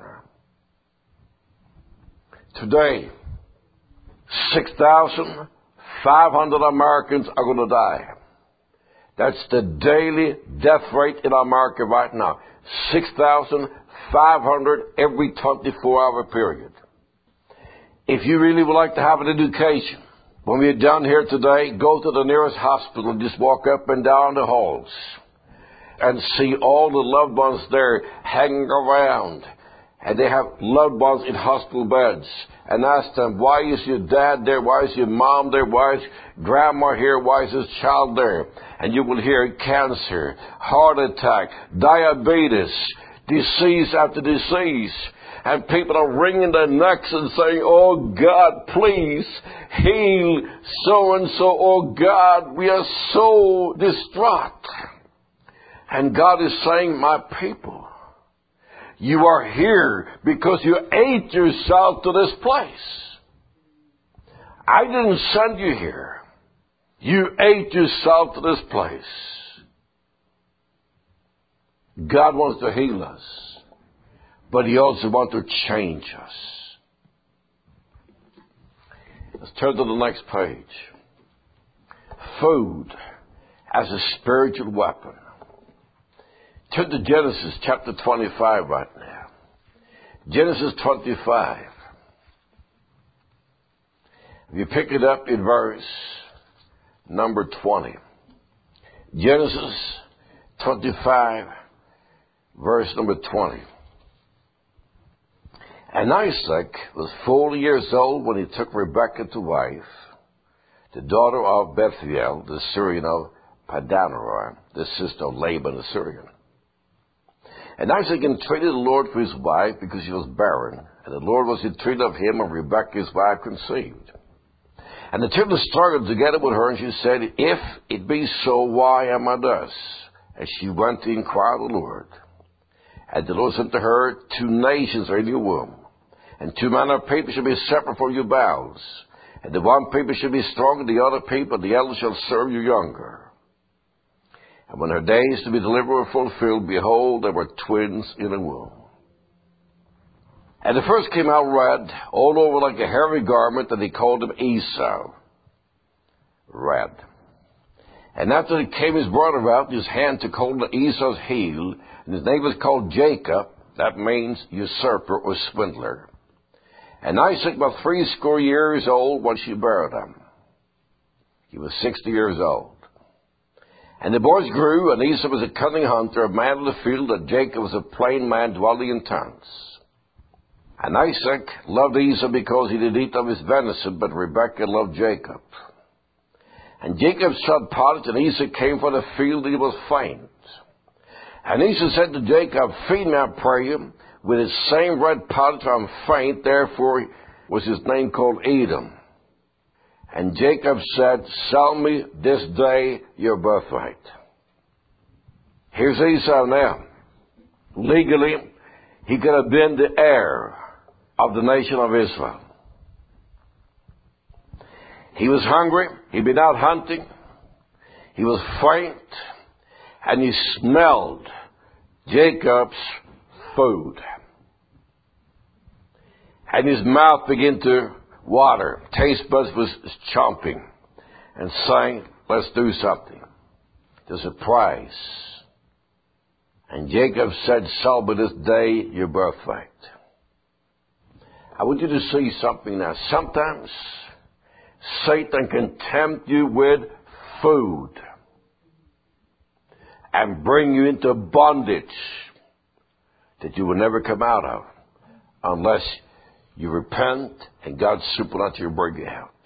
Today, six thousand five hundred Americans are going to die. That's the daily death rate in America right now. six thousand five hundred every twenty-four hour period. If you really would like to have an education, when we're done here today, go to the nearest hospital and just walk up and down the halls and see all the loved ones there hanging around. And they have loved ones in hospital beds. And ask them, why is your dad there? Why is your mom there? Why is grandma here? Why is his child there? And you will hear cancer, heart attack, diabetes, disease after disease. And people are wringing their necks and saying, oh God, please heal so-and-so. Oh God, we are so distraught. And God is saying, my people, you are here because you ate yourself to this place. I didn't send you here. You ate yourself to this place. God wants to heal us, but he also wants to change us. Let's turn to the next page. Food as a spiritual weapon. Turn to Genesis chapter twenty-five right now. Genesis twenty-five. If you pick it up in verse number twenty. Genesis twenty-five, verse number twenty. And Isaac was forty years old when he took Rebekah to wife, the daughter of Bethuel, the Syrian of Padanaram, the sister of Laban the Syrian. And Isaac entreated the Lord for his wife because she was barren. And the Lord was entreated of him, and Rebekah his wife conceived. And the children struggled together with her, and she said, if it be so, why am I thus? And she went to inquire of the Lord. And the Lord said to her, two nations are in your womb, and two manner of people shall be separate from your bowels. And the one people shall be stronger than the other people, and the elder shall serve you younger. And when her days to be delivered were fulfilled, behold, there were twins in the womb. And the first came out red, all over like a hairy garment, and he called him Esau. Red. And after he came his brother out, his hand took hold of Esau's heel, and his name was called Jacob. That means usurper or swindler. And Isaac was threescore years old when she bare him. He was sixty years old. And the boys grew, and Esau was a cunning hunter, a man of the field, and Jacob was a plain man dwelling in towns. And Isaac loved Esau because he did eat of his venison, but Rebekah loved Jacob. And Jacob shot pottage, and Esau came from the field, and he was faint. And Esau said to Jacob, feed me, I pray you, with the same red pottage I'm faint, therefore was his name called Edom. And Jacob said, sell me this day your birthright. Here's Esau now. Legally, he could have been the heir of the nation of Israel. He was hungry. He'd been out hunting. He was faint. And he smelled Jacob's food. And his mouth began to water. Taste buds was chomping and saying, let's do something. There's a prize. And Jacob said, sell me this day your birthright. I want you to see something now. Sometimes Satan can tempt you with food and bring you into bondage that you will never come out of unless you repent and God supernaturally bring you out.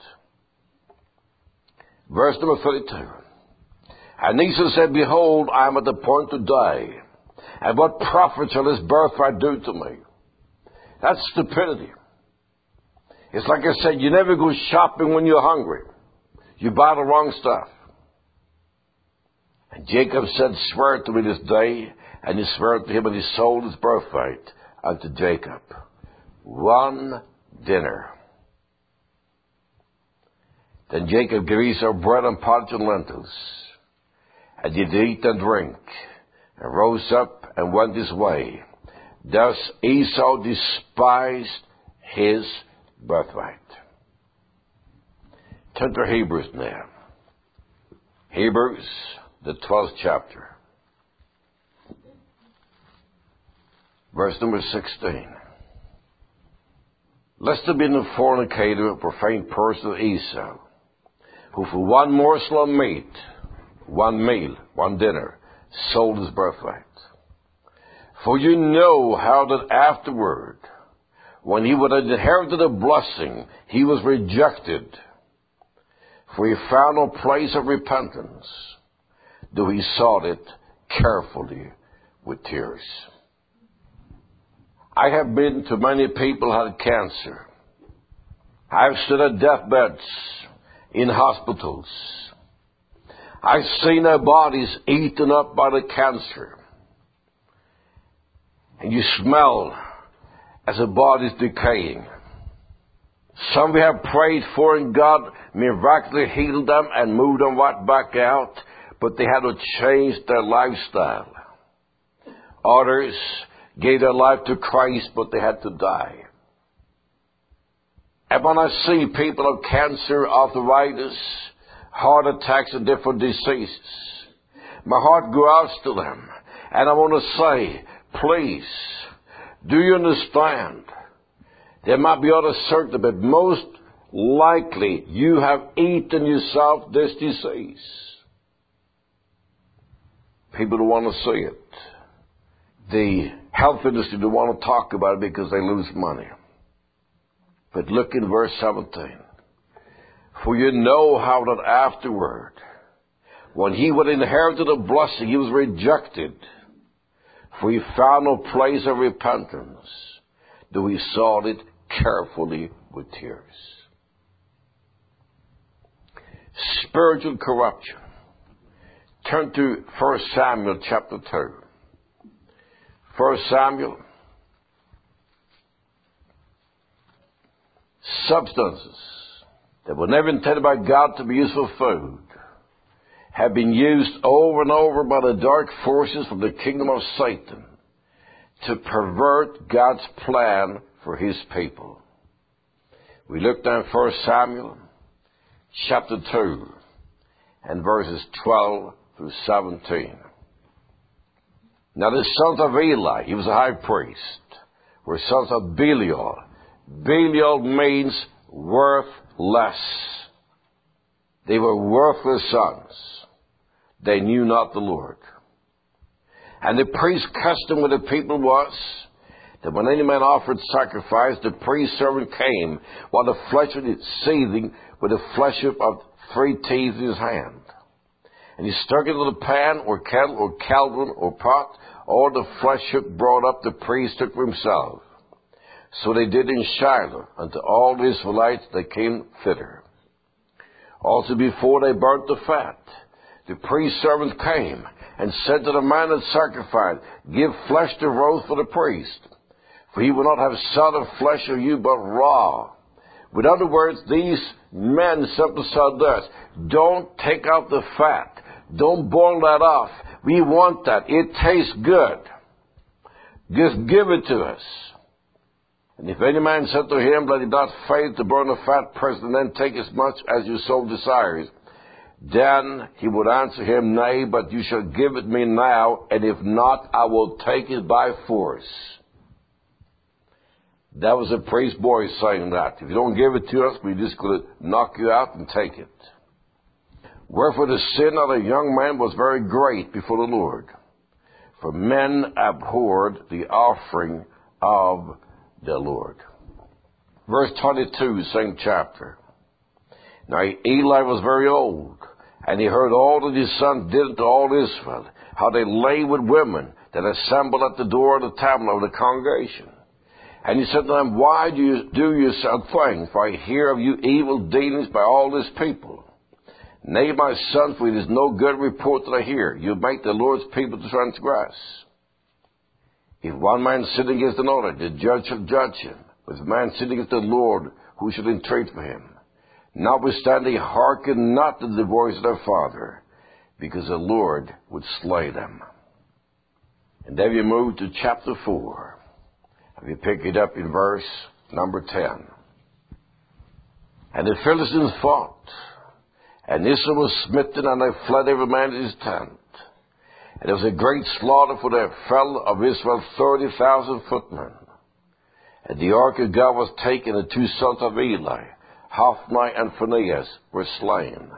Verse number thirty-two. And Esau said, behold, I am at the point to die. And what profit shall this birthright do to me? That's stupidity. It's like I said, you never go shopping when you're hungry. You buy the wrong stuff. And Jacob said, swear to me this day. And he swore to him, and he sold his birthright unto Jacob. One dinner. Then Jacob gave Esau bread and pottage and lentils. And he did eat and drink, and rose up and went his way. Thus Esau despised his birthright. Turn to Hebrews now. Hebrews, the twelfth chapter. Verse number sixteen. Lest there be no fornicator, a profane person of Esau, who for one morsel of meat, one meal, one dinner, sold his birthright. For you know how that afterward, when he would have inherited a blessing, he was rejected. For he found no place of repentance, though he sought it carefully with tears. I have been to many people who had cancer. I've stood at deathbeds in hospitals. I've seen their bodies eaten up by the cancer. And you smell as the body's decaying. Some we have prayed for, and God miraculously healed them and moved them right back out, but they had to change their lifestyle. Others gave their life to Christ, but they had to die. And when I see people of cancer, arthritis, heart attacks, and different diseases, my heart goes out to them. And I want to say, please, do you understand? There might be other certain, but most likely you have eaten yourself this disease. People don't want to see it. The health industry don't want to talk about it because they lose money. But look in verse seventeen. For you know how that afterward, when he would inherit the blessing, he was rejected. For he found no place of repentance, though he sought it carefully with tears. Spiritual corruption. Turn to First Samuel chapter two. First Samuel. Substances that were never intended by God to be used for food have been used over and over by the dark forces from the kingdom of Satan to pervert God's plan for his people. We look down First Samuel chapter two and verses twelve through seventeen. Now the sons of Eli, he was a high priest, were sons of Belial. Belial means worthless. They were worthless sons. they knew not the Lord. And the priest's custom with the people was that when any man offered sacrifice, the priest servant came while the flesh was seething with the flesh of three teeth in his hand. And he stuck it into the pan or kettle or cauldron or pot. All the flesh brought up the priest took for himself. So they did in Shiloh unto all the Israelites that came thither. Also before they burnt the fat, the priest's servant came and said to the man that sacrificed, give flesh to roast for the priest, for he will not have solid flesh of you, but raw. With other words, these men simply said this, don't take out the fat. Don't boil that off. We want that. It tastes good. Just give it to us. And if any man said to him, let him not fail to burn the fat present, and then take as much as your soul desires, then he would answer him, nay, but you shall give it me now, and if not, I will take it by force. That was a priest boy saying that. If you don't give it to us, we're just going to knock you out and take it. Wherefore the sin of the young man was very great before the Lord. For men abhorred the offering of the Lord. Verse twenty-two, same chapter. Now Eli was very old, and he heard all that his son did to all Israel, how they lay with women that assembled at the door of the tabernacle of the congregation. And he said to them, why do you do yourself things? For I hear of you evil dealings by all this people. Nay, my son, for it is no good report that I hear. You make the Lord's people to transgress. If one man sin against another, the judge shall judge him. But if a man sin against the Lord, who shall entreat for him? Notwithstanding, hearken not to the voice of their father, because the Lord would slay them. And then you move to chapter four. And we pick it up in verse number ten. And the Philistines fought, and Israel was smitten, and they fled every man to his tent. And there was a great slaughter, for there fell of Israel thirty thousand footmen. And the ark of God was taken, and the two sons of Eli, Hophni and Phinehas, were slain.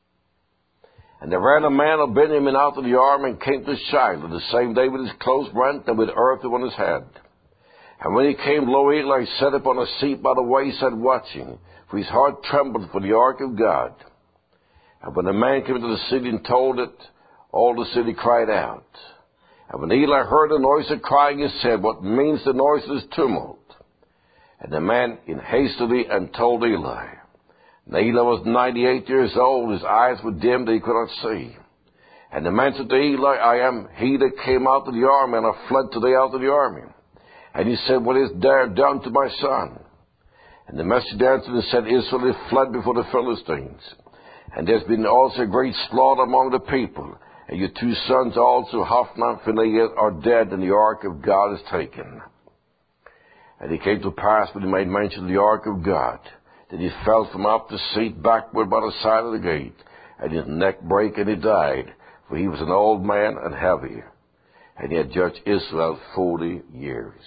And there ran a man of Benjamin out of the army, and came to Shiloh the same day with his clothes rent, and with earth upon his head. And when he came, lo, Eli sat upon a seat by the wayside watching, for his heart trembled for the ark of God. And when the man came into the city and told it, all the city cried out. And when Eli heard the noise of crying, he said, what means the noise of this tumult? And the man in hastily and told Eli. Now Eli was ninety-eight years old, his eyes were dim that he could not see. And the man said to Eli, I am he that came out of the army, and I fled today out of the army. And he said, what is there done to my son? And the messenger answered and said, Israel is fled before the Philistines. And there's been also a great slaughter among the people. And your two sons also, Hophni and Phinehas, are dead, and the ark of God is taken. And it came to pass, when he made mention of the ark of God, that he fell from up the seat backward by the side of the gate, and his neck brake, and he died, for he was an old man and heavy, and he had judged Israel forty years.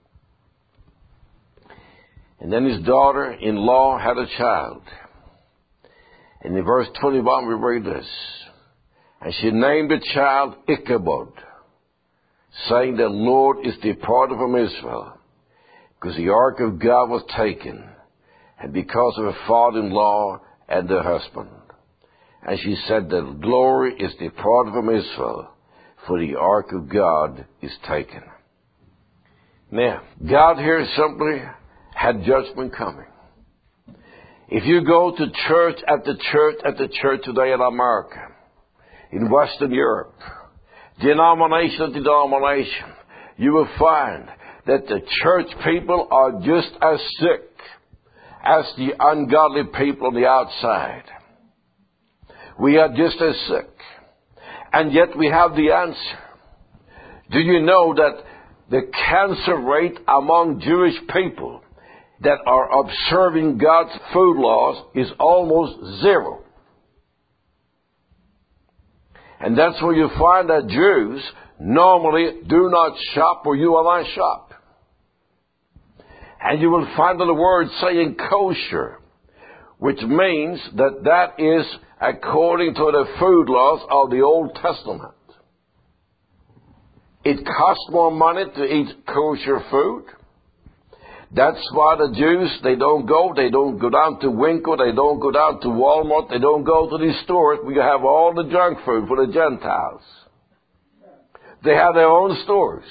And then his daughter-in-law had a child. And in verse twenty-one we read this. And she named the child Ichabod, saying, the Lord is departed from Israel, because the ark of God was taken, and because of her father-in-law and her husband. And she said, the glory is departed from Israel, for the ark of God is taken. Now, God here simply had judgment coming. If you go to church after church after church today in America, in Western Europe, denomination after denomination, you will find that the church people are just as sick as the ungodly people on the outside. We are just as sick. And yet we have the answer. Do you know that the cancer rate among Jewish people that are observing God's food laws is almost zero? And that's where you find that Jews normally do not shop where you and I shop. And you will find the word saying kosher, which means that that is according to the food laws of the Old Testament. It costs more money to eat kosher food. That's why the Jews, they don't go, they don't go down to Winkle, they don't go down to Walmart, they don't go to these stores where you have all the junk food for the Gentiles. They have their own stores.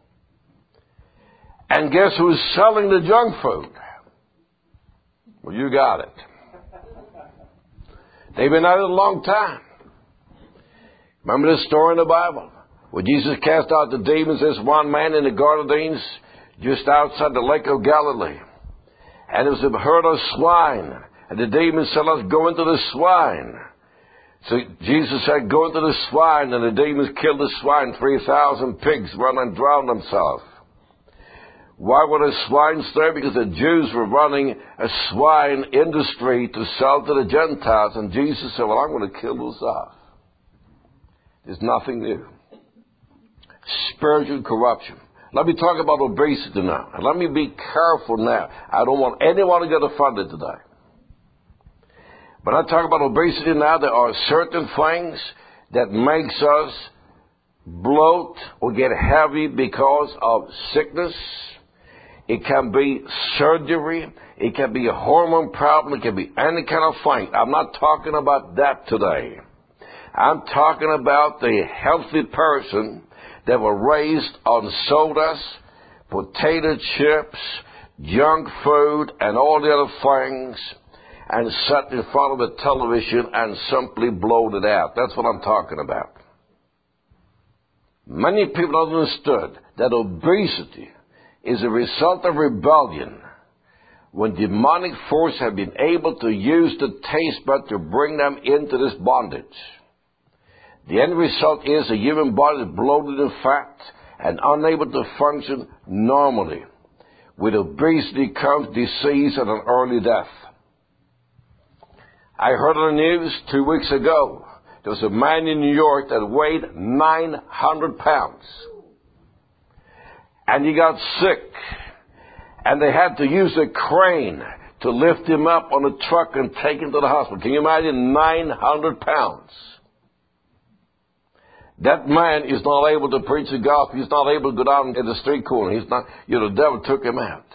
And guess who's selling the junk food? Well, you got it. They've been at it a long time. Remember this story in the Bible? Where Jesus cast out the demons, there's one man in the Gadarenes, just outside the lake of Galilee. And there was a herd of swine. And the demons said, let's go into the swine. So Jesus said, go into the swine. And the demons killed the swine. three thousand pigs run and drowned themselves. Why were the swine there? Because the Jews were running a swine industry to sell to the Gentiles. And Jesus said, well, I'm going to kill those off. There's nothing new. Spiritual corruption. Let me talk about obesity now. And let me be careful now. I don't want anyone to get offended today. When I talk about obesity now, there are certain things that makes us bloat or get heavy because of sickness. It can be surgery. It can be a hormone problem. It can be any kind of thing. I'm not talking about that today. I'm talking about the healthy person that were raised on sodas, potato chips, junk food, and all the other things, and sat in front of the television and simply bloated out. That's what I'm talking about. Many people have understood that obesity is a result of rebellion when demonic forces have been able to use the taste bud to bring them into this bondage. The end result is a human body is bloated and fat and unable to function normally. With obesity comes disease and an early death. I heard on the news two weeks ago, there was a man in New York that weighed nine hundred pounds. And he got sick. And they had to use a crane to lift him up on a truck and take him to the hospital. Can you imagine nine hundred pounds? That man is not able to preach the gospel. He's not able to go down in the street corner. He's not, you know, the devil took him out.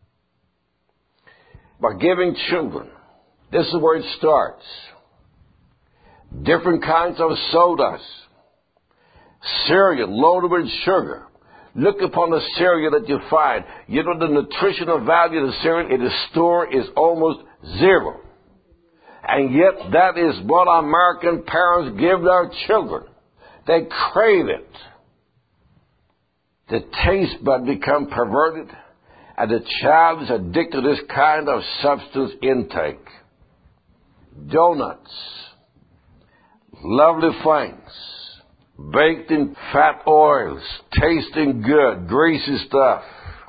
By giving children, this is where it starts. Different kinds of sodas. Cereal loaded with sugar. Look upon the cereal that you find. You know, the nutritional value of the cereal in the store is almost zero. And yet that is what American parents give their children. They crave it. The taste bud become perverted, and the child is addicted to this kind of substance intake. Donuts, lovely things, baked in fat oils, tasting good, greasy stuff,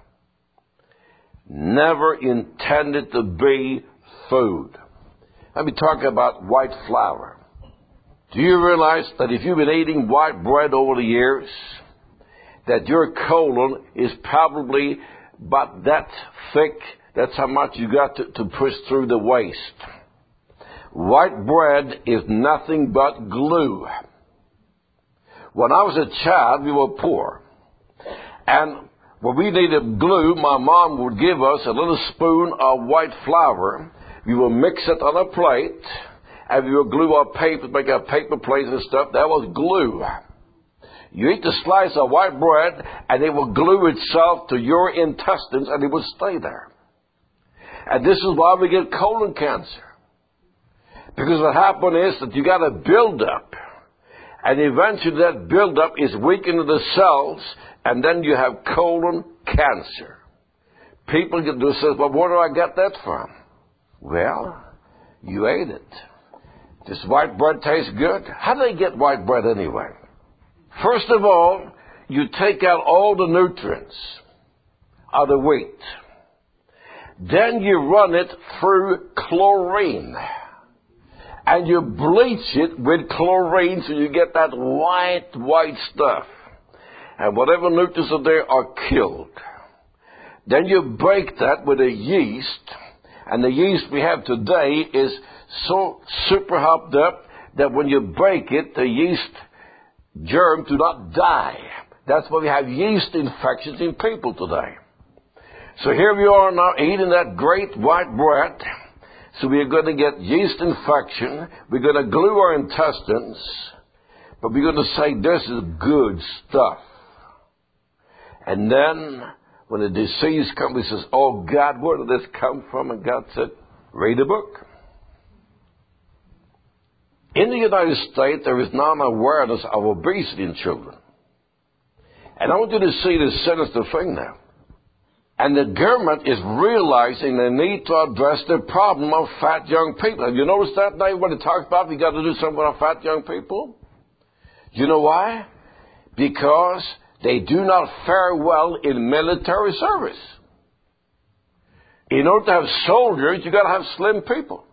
never intended to be food. Let me talk about white flour. Do you realize that if you've been eating white bread over the years, that your colon is probably about that thick? That's how much you got to, to push through the waste. White bread is nothing but glue. When I was a child, we were poor. And when we needed glue, my mom would give us a little spoon of white flour. We would mix it on a plate. And we would glue our paper, make our paper plates and stuff. That was glue. You eat a slice of white bread, and it will glue itself to your intestines, and it will stay there. And this is why we get colon cancer. Because what happened is that you got a buildup, and eventually that buildup is weakening the cells, and then you have colon cancer. People get to say, well, where do I get that from? Well, you ate it. Does white bread taste good? How do they get white bread anyway? First of all, you take out all the nutrients of the wheat. Then you run it through chlorine. And you bleach it with chlorine so you get that white, white stuff. And whatever nutrients are there are killed. Then you bake that with a yeast. And the yeast we have today is so super hopped up that when you break it, the yeast germ do not die. That's why we have yeast infections in people today. So here we are now eating that great white bread. So we are going to get yeast infection. We're going to glue our intestines. But we're going to say this is good stuff. And then when the disease comes, we says, oh God, where did this come from? And God said, read a book. In the United States, there is now an awareness of obesity in children. And I want you to see this sinister thing now. And the government is realizing they need to address the problem of fat young people. Have you noticed that now when it talks about we got to do something with our fat young people? You know why? Because they do not fare well in military service. In order to have soldiers, you got to have slim people.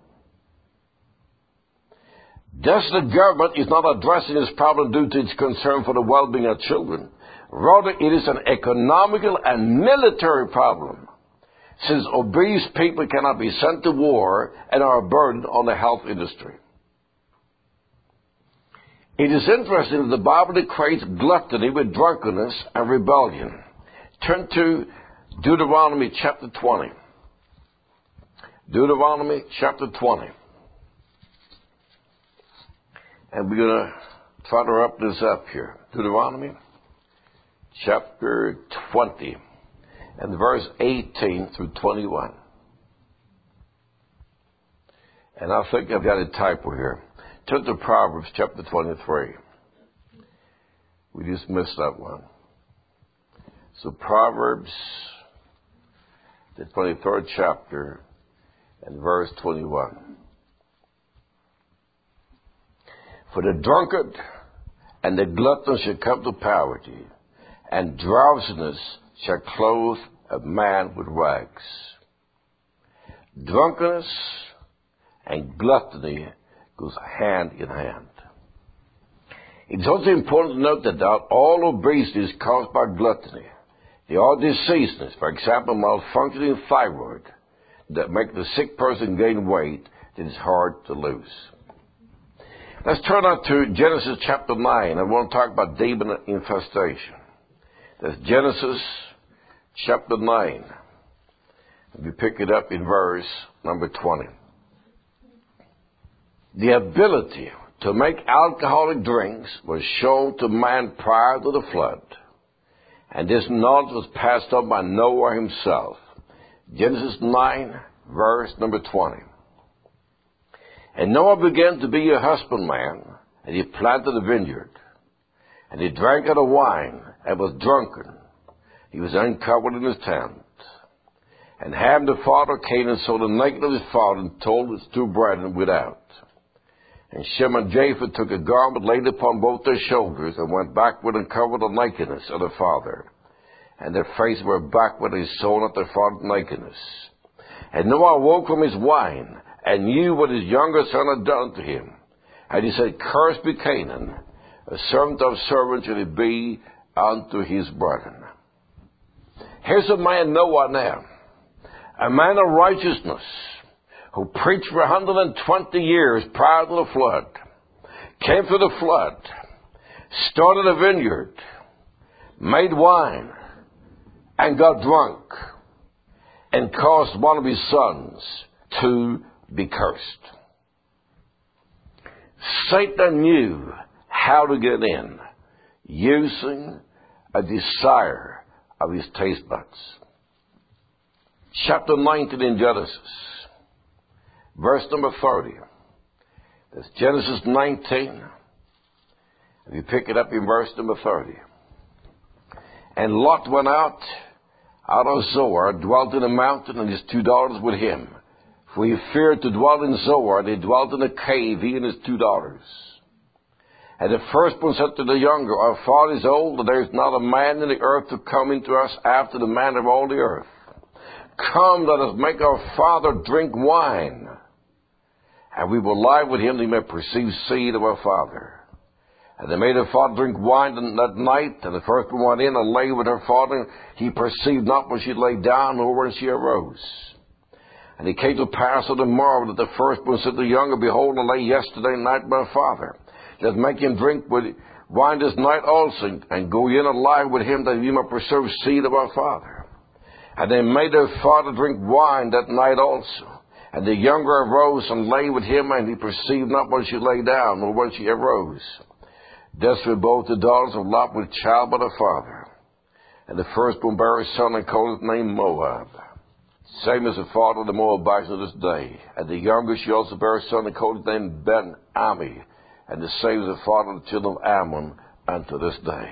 Thus, the government is not addressing this problem due to its concern for the well-being of children. Rather, it is an economical and military problem, since obese people cannot be sent to war and are a burden on the health industry. It is interesting that the Bible equates gluttony with drunkenness and rebellion. Turn to Deuteronomy chapter twenty. Deuteronomy chapter twenty. And we're going to try to wrap this up here. Deuteronomy chapter twenty and verse eighteen through twenty-one. And I think I've got a typo here. Turn to Proverbs chapter twenty-three. We just missed that one. So Proverbs, the twenty-third chapter and verse twenty-one. For the drunkard and the glutton shall come to poverty, and drowsiness shall clothe a man with rags. Drunkenness and gluttony goes hand in hand. It's also important to note that not all obesity is caused by gluttony. There are diseases, for example, malfunctioning thyroid, that make the sick person gain weight that is hard to lose. Let's turn on to Genesis chapter nine. I want to talk about demon infestation. That's Genesis chapter nine. We pick it up in verse number twenty. The ability to make alcoholic drinks was shown to man prior to the flood, and this knowledge was passed on by Noah himself. Genesis nine, verse number twenty. And Noah began to be a husbandman, and he planted a vineyard, and he drank of the wine, and was drunken. He was uncovered in his tent. And Ham the father came and saw the nakedness of his father, and told his two brethren without. And Shem and Japheth took a garment, laid upon both their shoulders, and went backward and covered the nakedness of their father. And their faces were backward, and he saw not their father's nakedness. And Noah awoke from his wine, and knew what his younger son had done to him. And he said, Cursed be Canaan, a servant of servants shall he be unto his brethren. Here's a man, Noah, now, a man of righteousness, who preached for one hundred twenty years prior to the flood, came through the flood, started a vineyard, made wine, and got drunk, and caused one of his sons to be cursed. Satan knew how to get in, using a desire of his taste buds. Chapter nineteen in Genesis, verse number thirty. That's Genesis nineteen. And you pick it up in verse number thirty. And Lot went out, out of Zoar, dwelt in a mountain, and his two daughters with him. For he feared to dwell in Zoar, and he dwelt in a cave, he and his two daughters. And the firstborn said to the younger, Our father is old, and there is not a man in the earth to come into us after the manner of all the earth. Come, let us make our father drink wine, and we will lie with him that he may perceive seed of our father. And they made her father drink wine that night, and the firstborn went in and lay with her father. He perceived not when she lay down, nor when she arose. And it came to pass on the morrow that the firstborn said to the younger, Behold, I lay yesterday night with my father. Let make him drink with wine this night also, and go in and lie with him, that we might preserve seed of our father. And they made their father drink wine that night also. And the younger arose and lay with him, and he perceived not when she lay down, nor when she arose. Thus were both the daughters of Lot with child by the father. And the firstborn bare a son, and called his name Moab. Same as the father of the Moabites to this day. And the younger she also bare a son, and called his name Ben-Ami. And the same as the father of the children of Ammon unto this day.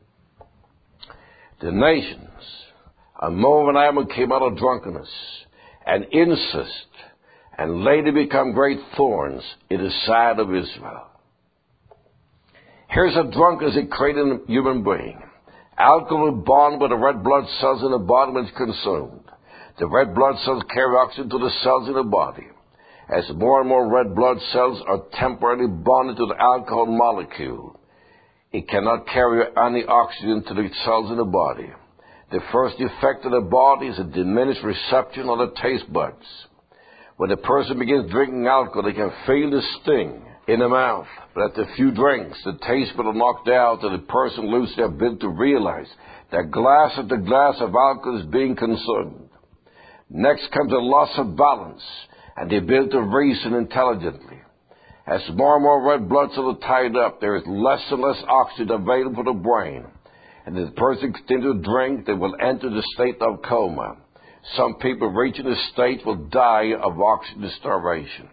The nations of Moab and Ammon came out of drunkenness and incest, and later become great thorns in the side of Israel. Here's a drunkenness that created a human being. Alcohol is bond with the red blood cells in the body when it's consumed. The red blood cells carry oxygen to the cells in the body. As more and more red blood cells are temporarily bonded to the alcohol molecule, it cannot carry any oxygen to the cells in the body. The first effect of the body is a diminished reception of the taste buds. When a person begins drinking alcohol, they can feel the sting in the mouth. But after a few drinks, the taste buds are knocked out, and the person loses their ability to realize that glass after glass of alcohol is being consumed. Next comes a loss of balance and the ability to reason intelligently. As more and more red blood cells are tied up, there is less and less oxygen available for the brain. And if the person continues to drink, they will enter the state of coma. Some people reaching this state will die of oxygen starvation.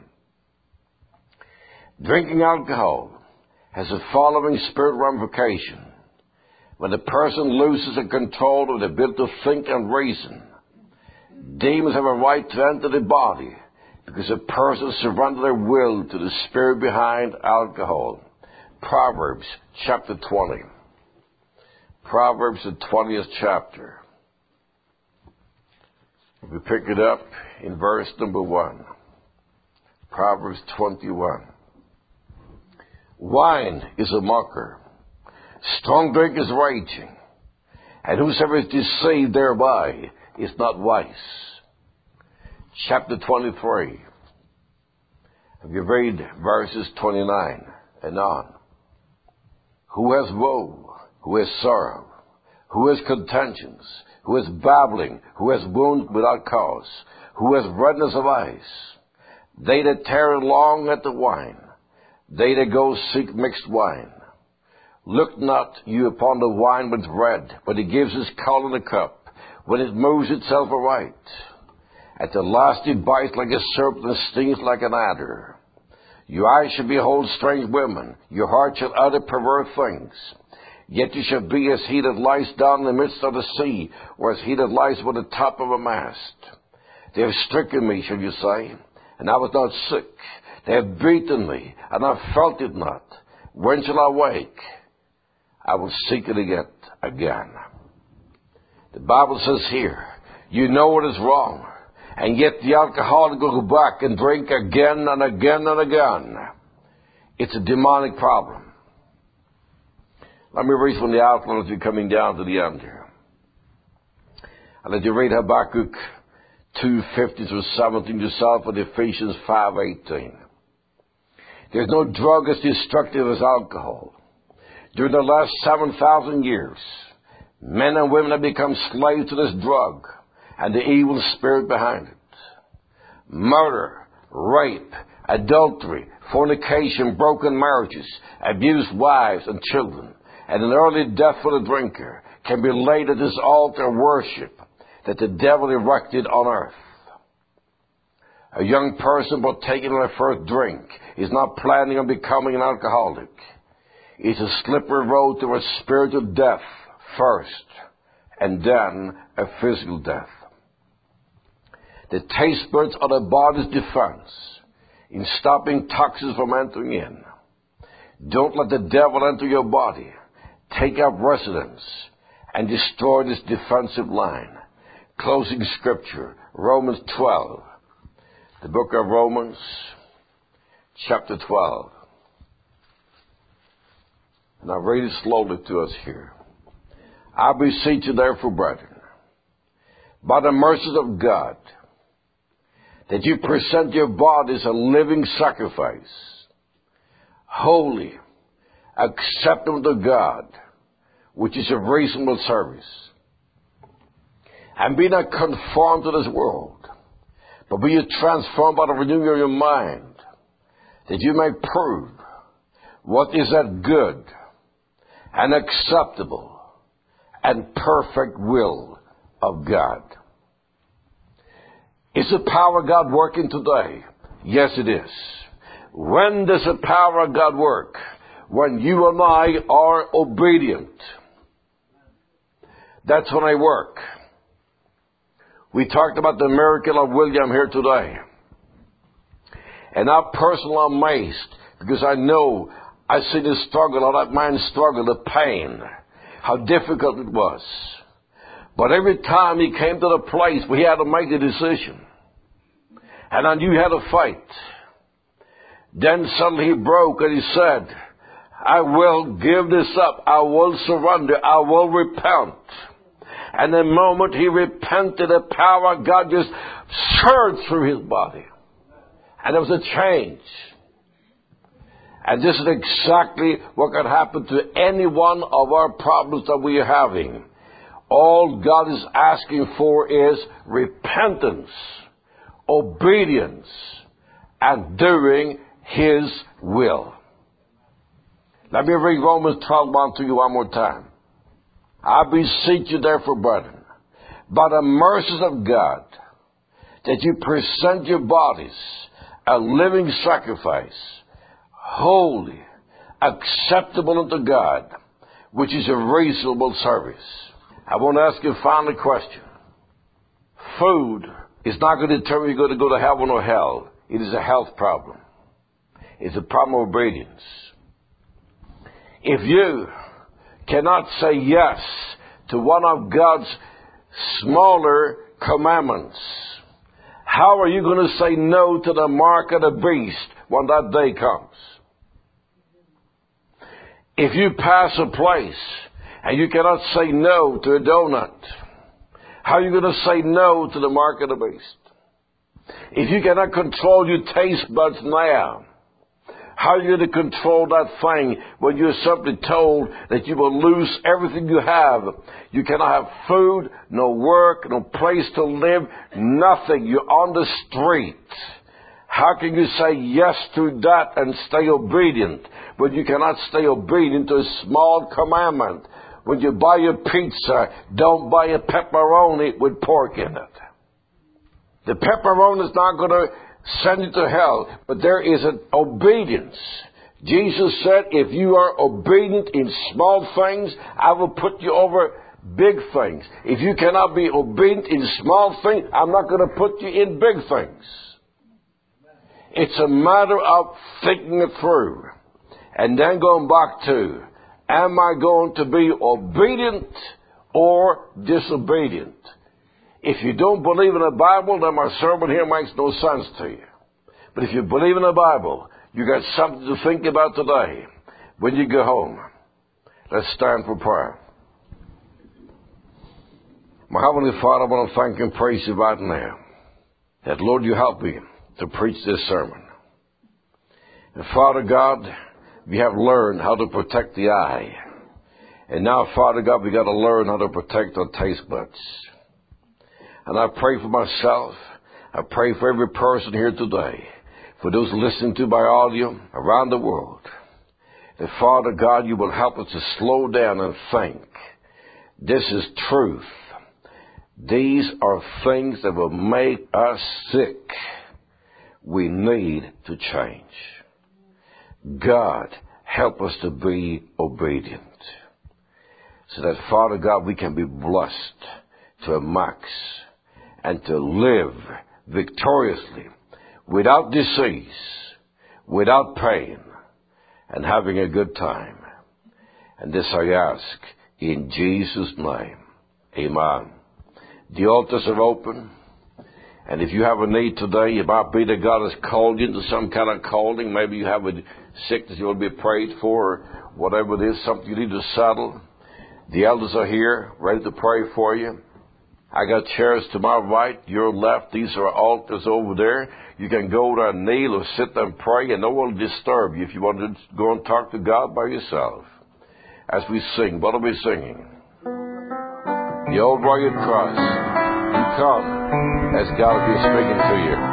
Drinking alcohol has the following spirit ramification. When the person loses the control of the ability to think and reason, demons have a right to enter the body because a person surrenders their will to the spirit behind alcohol. Proverbs chapter twenty. Proverbs, the twentieth chapter. We pick it up in verse number one. Proverbs twenty-one. Wine is a mocker. Strong drink is raging. And whosoever is deceived thereby is not wise. Chapter twenty-three. If you read verses twenty-nine and on. Who has woe? Who has sorrow? Who has contentions? Who has babbling? Who has wound without cause? Who has redness of eyes? They that tarry long at the wine. They that go seek mixed wine. Look not you upon the wine with red, when it gives its color in the cup, when it moves itself aright. At the last it bites like a serpent and stings like an adder. Your eyes shall behold strange women, your heart shall utter perverse things. Yet you shall be as he that lies down in the midst of the sea, or as he that lies upon the top of a mast. They have stricken me, shall you say, and I was not sick. They have beaten me, and I felt it not. When shall I wake? I will seek it again. again. The Bible says here, you know what is wrong, and yet the alcoholic will go back and drink again and again and again. It's a demonic problem. Let me read from the outline as we're coming down to the end here. I'll let you read Habakkuk two fifty through seventeen yourself, and Ephesians five eighteen. There's no drug as destructive as alcohol. During the last seven thousand years, men and women have become slaves to this drug and the evil spirit behind it. Murder, rape, adultery, fornication, broken marriages, abused wives and children, and an early death for the drinker can be laid at this altar of worship that the devil erected on earth. A young person partaking of their first drink is not planning on becoming an alcoholic. It's a slippery road to a spiritual death first, and then a physical death. The taste buds are the body's defense in stopping toxins from entering in. Don't let the devil enter your body, take up residence, and destroy this defensive line. Closing scripture, Romans twelve. The book of Romans, chapter twelve. And I'll read it slowly to us here. I beseech you therefore, brethren, by the mercies of God, that you present your body as a living sacrifice, holy, acceptable to God, which is a reasonable service. And be not conformed to this world, but be ye transformed by the renewing of your mind, that you may prove what is that good and acceptable and perfect will of God. Is the power of God working today? Yes, it is. When does the power of God work? When you and I are obedient. That's when I work. We talked about the miracle of William here today. And I'm personally amazed because I know, I see the struggle, all that man's struggle, the pain, how difficult it was. But every time he came to the place where he had to make a decision, and I knew he had to fight, then suddenly he broke and he said, I will give this up. I will surrender. I will repent. And the moment he repented, the power of God just surged through his body. And there was a change. And this is exactly what can happen to any one of our problems that we are having. All God is asking for is repentance, obedience, and doing His will. Let me read Romans twelve one to you one more time. I beseech you therefore, brethren, by the mercies of God, that you present your bodies a living sacrifice, holy, acceptable unto God, which is a reasonable service. I want to ask you a final question. Food is not going to determine you're going to go to heaven or hell. It is a health problem. It's a problem of obedience. If you cannot say yes to one of God's smaller commandments, how are you going to say no to the mark of the beast when that day comes? If you pass a place and you cannot say no to a donut, how are you going to say no to the mark of the beast? If you cannot control your taste buds now, how are you going to control that thing when you're simply told that you will lose everything you have? You cannot have food, no work, no place to live, nothing. You're on the street. How can you say yes to that and stay obedient when you cannot stay obedient to a small commandment? When you buy a pizza, don't buy a pepperoni with pork in it. The pepperoni is not going to send you to hell, but there is an obedience. Jesus said, if you are obedient in small things, I will put you over big things. If you cannot be obedient in small things, I'm not going to put you in big things. It's a matter of thinking it through. And then going back to, am I going to be obedient or disobedient? If you don't believe in the Bible, then my sermon here makes no sense to you. But if you believe in the Bible, you got something to think about today when you go home. Let's stand for prayer. My Heavenly Father, I want to thank and praise you right now that, Lord, you help me to preach this sermon. And Father God, we have learned how to protect the eye. And now, Father God, we got to learn how to protect our taste buds. And I pray for myself. I pray for every person here today, for those listening to my audio around the world, that, Father God, you will help us to slow down and think. This is truth. These are things that will make us sick. We need to change. God, help us to be obedient, so that, Father God, we can be blessed to a max and to live victoriously, without disease, without pain, and having a good time. And this I ask in Jesus' name. Amen. The altars are open. And if you have a need today, it might be that God has called you into some kind of calling. Maybe you have a sickness you will be prayed for, or whatever it is, something you need to settle. The elders are here, ready to pray for you. I got chairs to my right, your left. These are altars over there. You can go there and kneel or sit there and pray, and no one will disturb you if you want to go and talk to God by yourself. As we sing, what are we singing? The old rugged cross. You come as God will be speaking to you.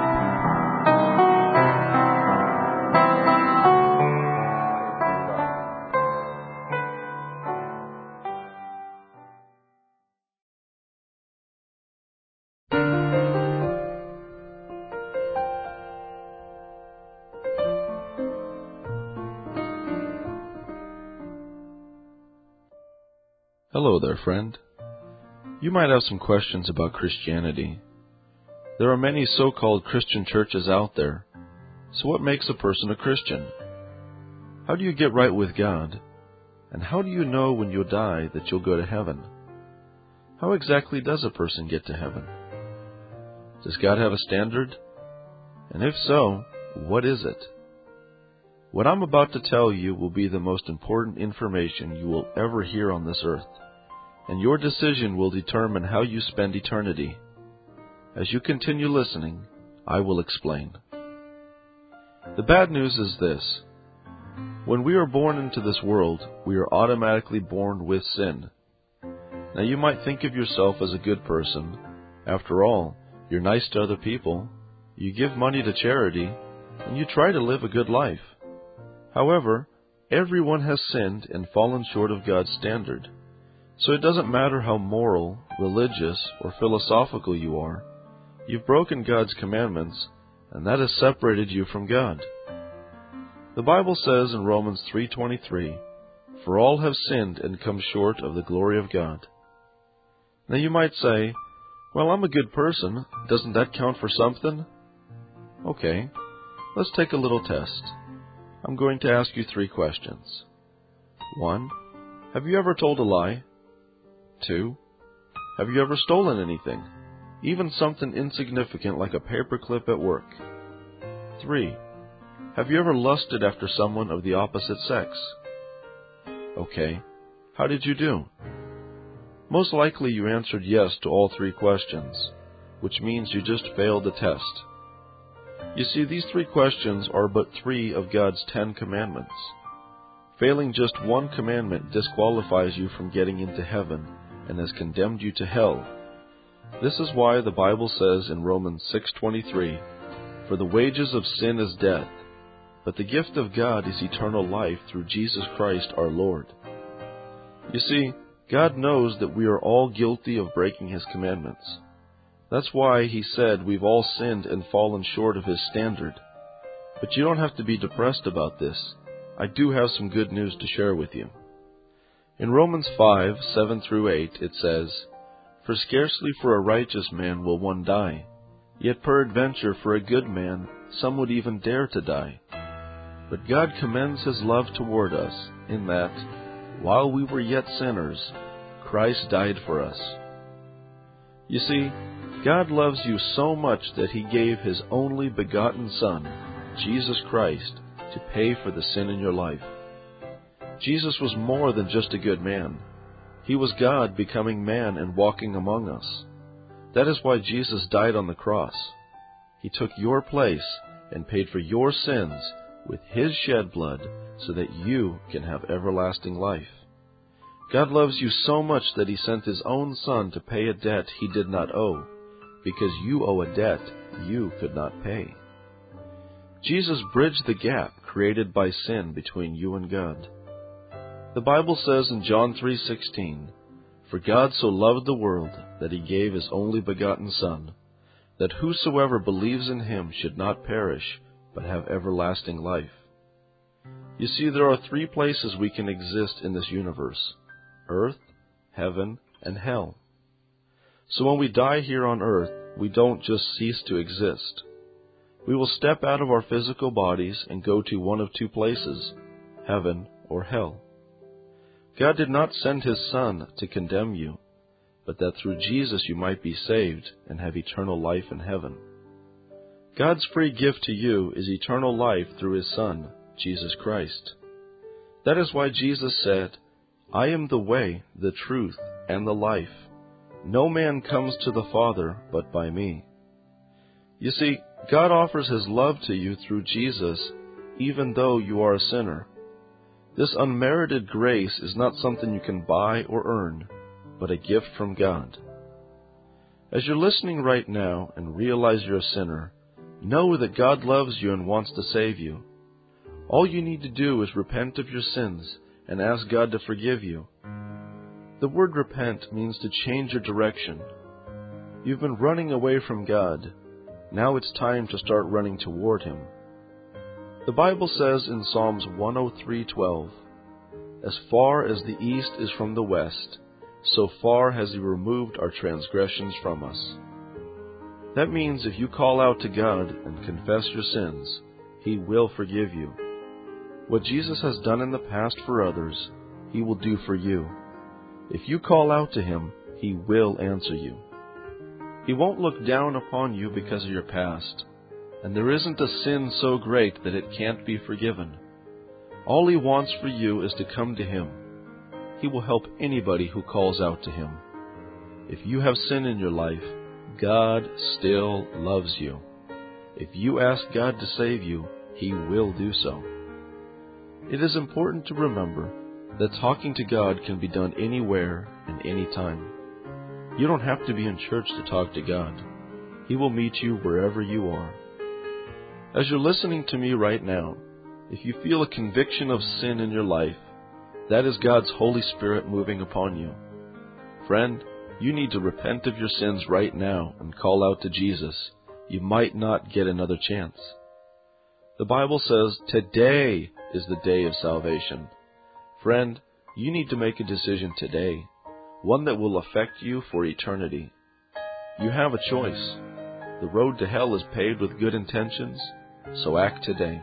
Hello there, friend. You might have some questions about Christianity. There are many so-called Christian churches out there. So what makes a person a Christian? How do you get right with God? And how do you know when you'll die that you'll go to heaven? How exactly does a person get to heaven? Does God have a standard? And if so, what is it? What I'm about to tell you will be the most important information you will ever hear on this earth, and your decision will determine how you spend eternity. As you continue listening, I will explain. The bad news is this. When we are born into this world, we are automatically born with sin. Now you might think of yourself as a good person. After all, you're nice to other people, you give money to charity, and you try to live a good life. However, everyone has sinned and fallen short of God's standard. So it doesn't matter how moral, religious, or philosophical you are, you've broken God's commandments, and that has separated you from God. The Bible says in Romans three twenty-three, "For all have sinned and come short of the glory of God." Now you might say, "Well, I'm a good person. Doesn't that count for something?" Okay, let's take a little test. I'm going to ask you three questions. One, have you ever told a lie? Two, have you ever stolen anything, even something insignificant like a paperclip at work? Three, have you ever lusted after someone of the opposite sex? Okay, how did you do? Most likely you answered yes to all three questions, which means you just failed the test. You see, these three questions are but three of God's Ten Commandments. Failing just one commandment disqualifies you from getting into heaven and has condemned you to hell. This is why the Bible says in Romans six twenty-three, "For the wages of sin is death, but the gift of God is eternal life through Jesus Christ our Lord." You see, God knows that we are all guilty of breaking His commandments. That's why He said we've all sinned and fallen short of His standard. But you don't have to be depressed about this. I do have some good news to share with you. In Romans five, seven through eight, it says, "For scarcely for a righteous man will one die, yet peradventure for a good man some would even dare to die. But God commends His love toward us, in that, while we were yet sinners, Christ died for us." You see, God loves you so much that He gave His only begotten Son, Jesus Christ, to pay for the sin in your life. Jesus was more than just a good man. He was God becoming man and walking among us. That is why Jesus died on the cross. He took your place and paid for your sins with His shed blood so that you can have everlasting life. God loves you so much that He sent His own Son to pay a debt He did not owe, because you owe a debt you could not pay. Jesus bridged the gap created by sin between you and God. The Bible says in John three sixteen, "For God so loved the world that He gave His only begotten Son, that whosoever believes in Him should not perish, but have everlasting life." You see, there are three places we can exist in this universe: earth, heaven, and hell. So when we die here on earth, we don't just cease to exist. We will step out of our physical bodies and go to one of two places, heaven or hell. God did not send His Son to condemn you, but that through Jesus you might be saved and have eternal life in heaven. God's free gift to you is eternal life through His Son, Jesus Christ. That is why Jesus said, "I am the way, the truth, and the life. No man comes to the Father but by me. You see, God offers His love to you through Jesus, even though you are a sinner. This unmerited grace is not something you can buy or earn, but a gift from God. As you're listening right now and realize you're a sinner, know that God loves you and wants to save you. All you need to do is repent of your sins and ask God to forgive you. The word repent means to change your direction. You've been running away from God. Now it's time to start running toward Him. The Bible says in Psalms one oh three twelve, "As far as the east is from the west, so far has He removed our transgressions from us." That means if you call out to God and confess your sins, He will forgive you. What Jesus has done in the past for others, He will do for you. If you call out to Him, He will answer you. He won't look down upon you because of your past, and there isn't a sin so great that it can't be forgiven. All He wants for you is to come to Him. He will help anybody who calls out to Him. If you have sin in your life, God still loves you. If you ask God to save you, He will do so. It is important to remember that talking to God can be done anywhere and anytime. You don't have to be in church to talk to God. He will meet you wherever you are. As you're listening to me right now, if you feel a conviction of sin in your life, that is God's Holy Spirit moving upon you. Friend, you need to repent of your sins right now and call out to Jesus. You might not get another chance. The Bible says today is the day of salvation. Friend, you need to make a decision today, one that will affect you for eternity. You have a choice. The road to hell is paved with good intentions, so act today.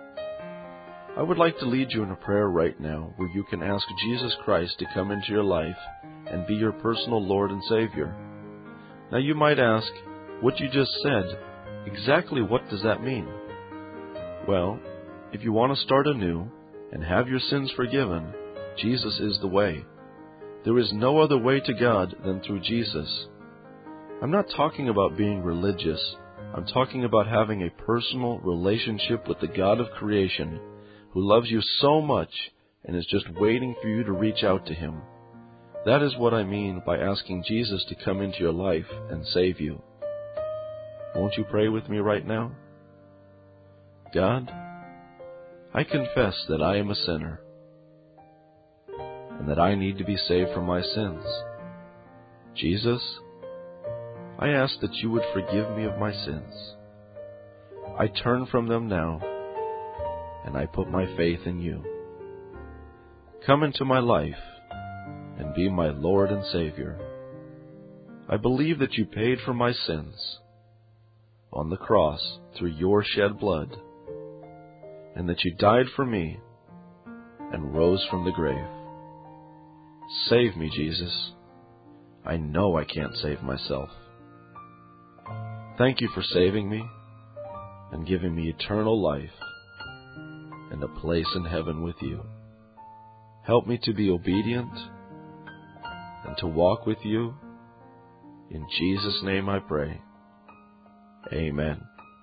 I would like to lead you in a prayer right now where you can ask Jesus Christ to come into your life and be your personal Lord and Savior. Now you might ask, what you just said, exactly what does that mean? Well, if you want to start anew and have your sins forgiven, Jesus is the way. There is no other way to God than through Jesus. I'm not talking about being religious. I'm talking about having a personal relationship with the God of creation who loves you so much and is just waiting for you to reach out to Him. That is what I mean by asking Jesus to come into your life and save you. Won't you pray with me right now? God, I confess that I am a sinner and that I need to be saved from my sins. Jesus, I ask that you would forgive me of my sins. I turn from them now, and I put my faith in you. Come into my life and be my Lord and Savior. I believe that you paid for my sins on the cross through your shed blood, and that you died for me and rose from the grave. Save me, Jesus. I know I can't save myself. Thank you for saving me and giving me eternal life and a place in heaven with you. Help me to be obedient and to walk with you. In Jesus' name I pray. Amen.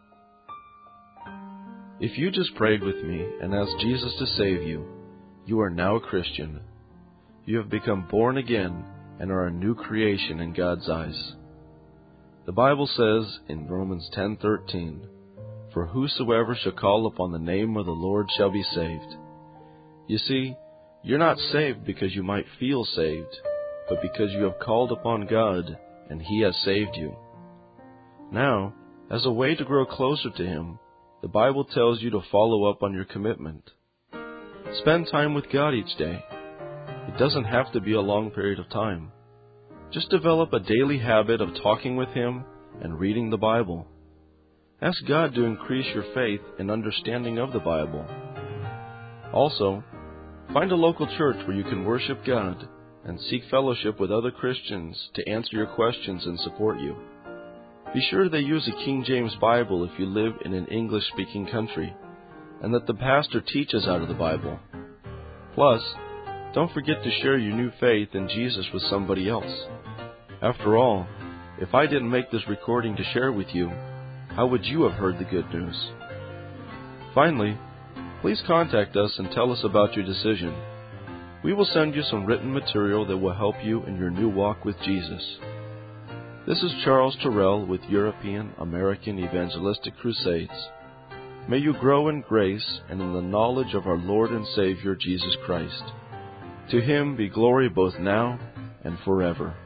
If you just prayed with me and asked Jesus to save you, you are now a Christian. You have become born again and are a new creation in God's eyes. The Bible says in Romans ten thirteen, "For whosoever shall call upon the name of the Lord shall be saved." You see, you're not saved because you might feel saved, but because you have called upon God and He has saved you. Now, as a way to grow closer to Him, the Bible tells you to follow up on your commitment. Spend time with God each day. It doesn't have to be a long period of time. Just develop a daily habit of talking with Him and reading the Bible. Ask God to increase your faith and understanding of the Bible. Also, find a local church where you can worship God and seek fellowship with other Christians to answer your questions and support you. Be sure they use a King James Bible if you live in an English-speaking country, and that the pastor teaches out of the Bible. Plus, don't forget to share your new faith in Jesus with somebody else. After all, if I didn't make this recording to share with you, how would you have heard the good news? Finally, please contact us and tell us about your decision. We will send you some written material that will help you in your new walk with Jesus. This is Charles Terrell with European American Evangelistic Crusades. May you grow in grace and in the knowledge of our Lord and Savior Jesus Christ. To Him be glory both now and forever.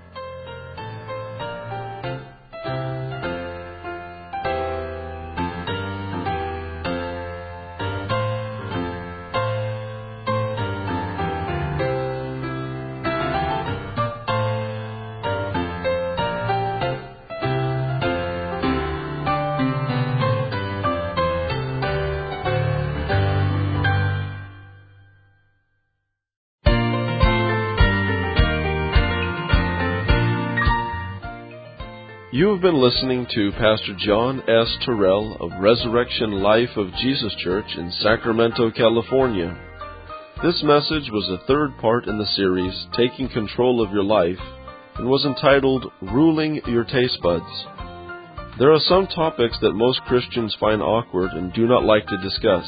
You have been listening to Pastor John S. Terrell of Resurrection Life of Jesus Church in Sacramento, California. This message was the third part in the series, Taking Control of Your Life, and was entitled, Ruling Your Taste Buds. There are some topics that most Christians find awkward and do not like to discuss.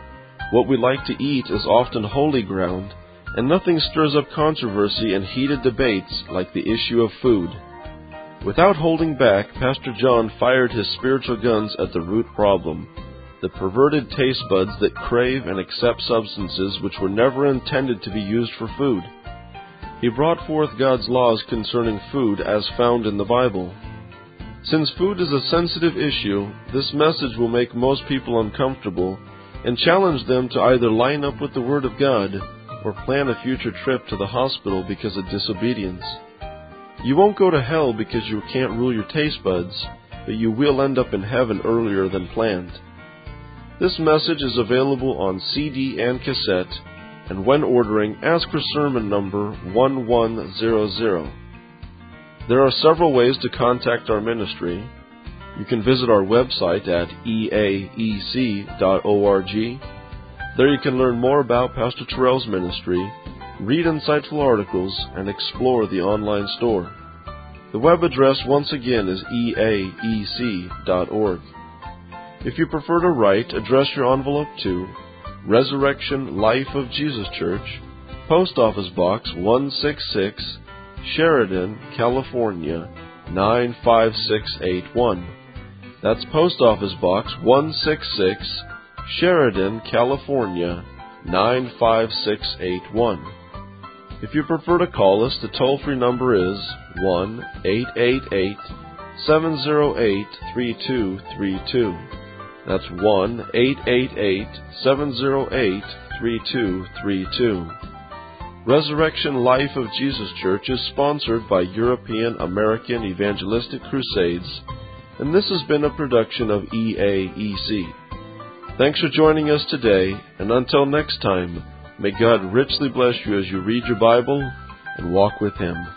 What we like to eat is often holy ground, and nothing stirs up controversy and heated debates like the issue of food. Without holding back, Pastor John fired his spiritual guns at the root problem, the perverted taste buds that crave and accept substances which were never intended to be used for food. He brought forth God's laws concerning food as found in the Bible. Since food is a sensitive issue, this message will make most people uncomfortable and challenge them to either line up with the Word of God or plan a future trip to the hospital because of disobedience. You won't go to hell because you can't rule your taste buds, but you will end up in heaven earlier than planned. This message is available on C D and cassette, and when ordering, ask for sermon number one one hundred. There are several ways to contact our ministry. You can visit our website at e a e c dot org. There you can learn more about Pastor Terrell's ministry, read insightful articles, and explore the online store. The web address once again is e a e c dot org. If you prefer to write, address your envelope to Resurrection Life of Jesus Church, Post Office Box one sixty-six, Sheridan, California nine five six eight one. That's Post Office Box one sixty-six, Sheridan, California nine five six eight one. If you prefer to call us, the toll-free number is one eight eight eight, seven zero eight, three two three two. That's one eight eight eight, seven zero eight, three two three two. Resurrection Life of Jesus Church is sponsored by European American Evangelistic Crusades, and this has been a production of E A E C. Thanks for joining us today, and until next time, may God richly bless you as you read your Bible and walk with Him.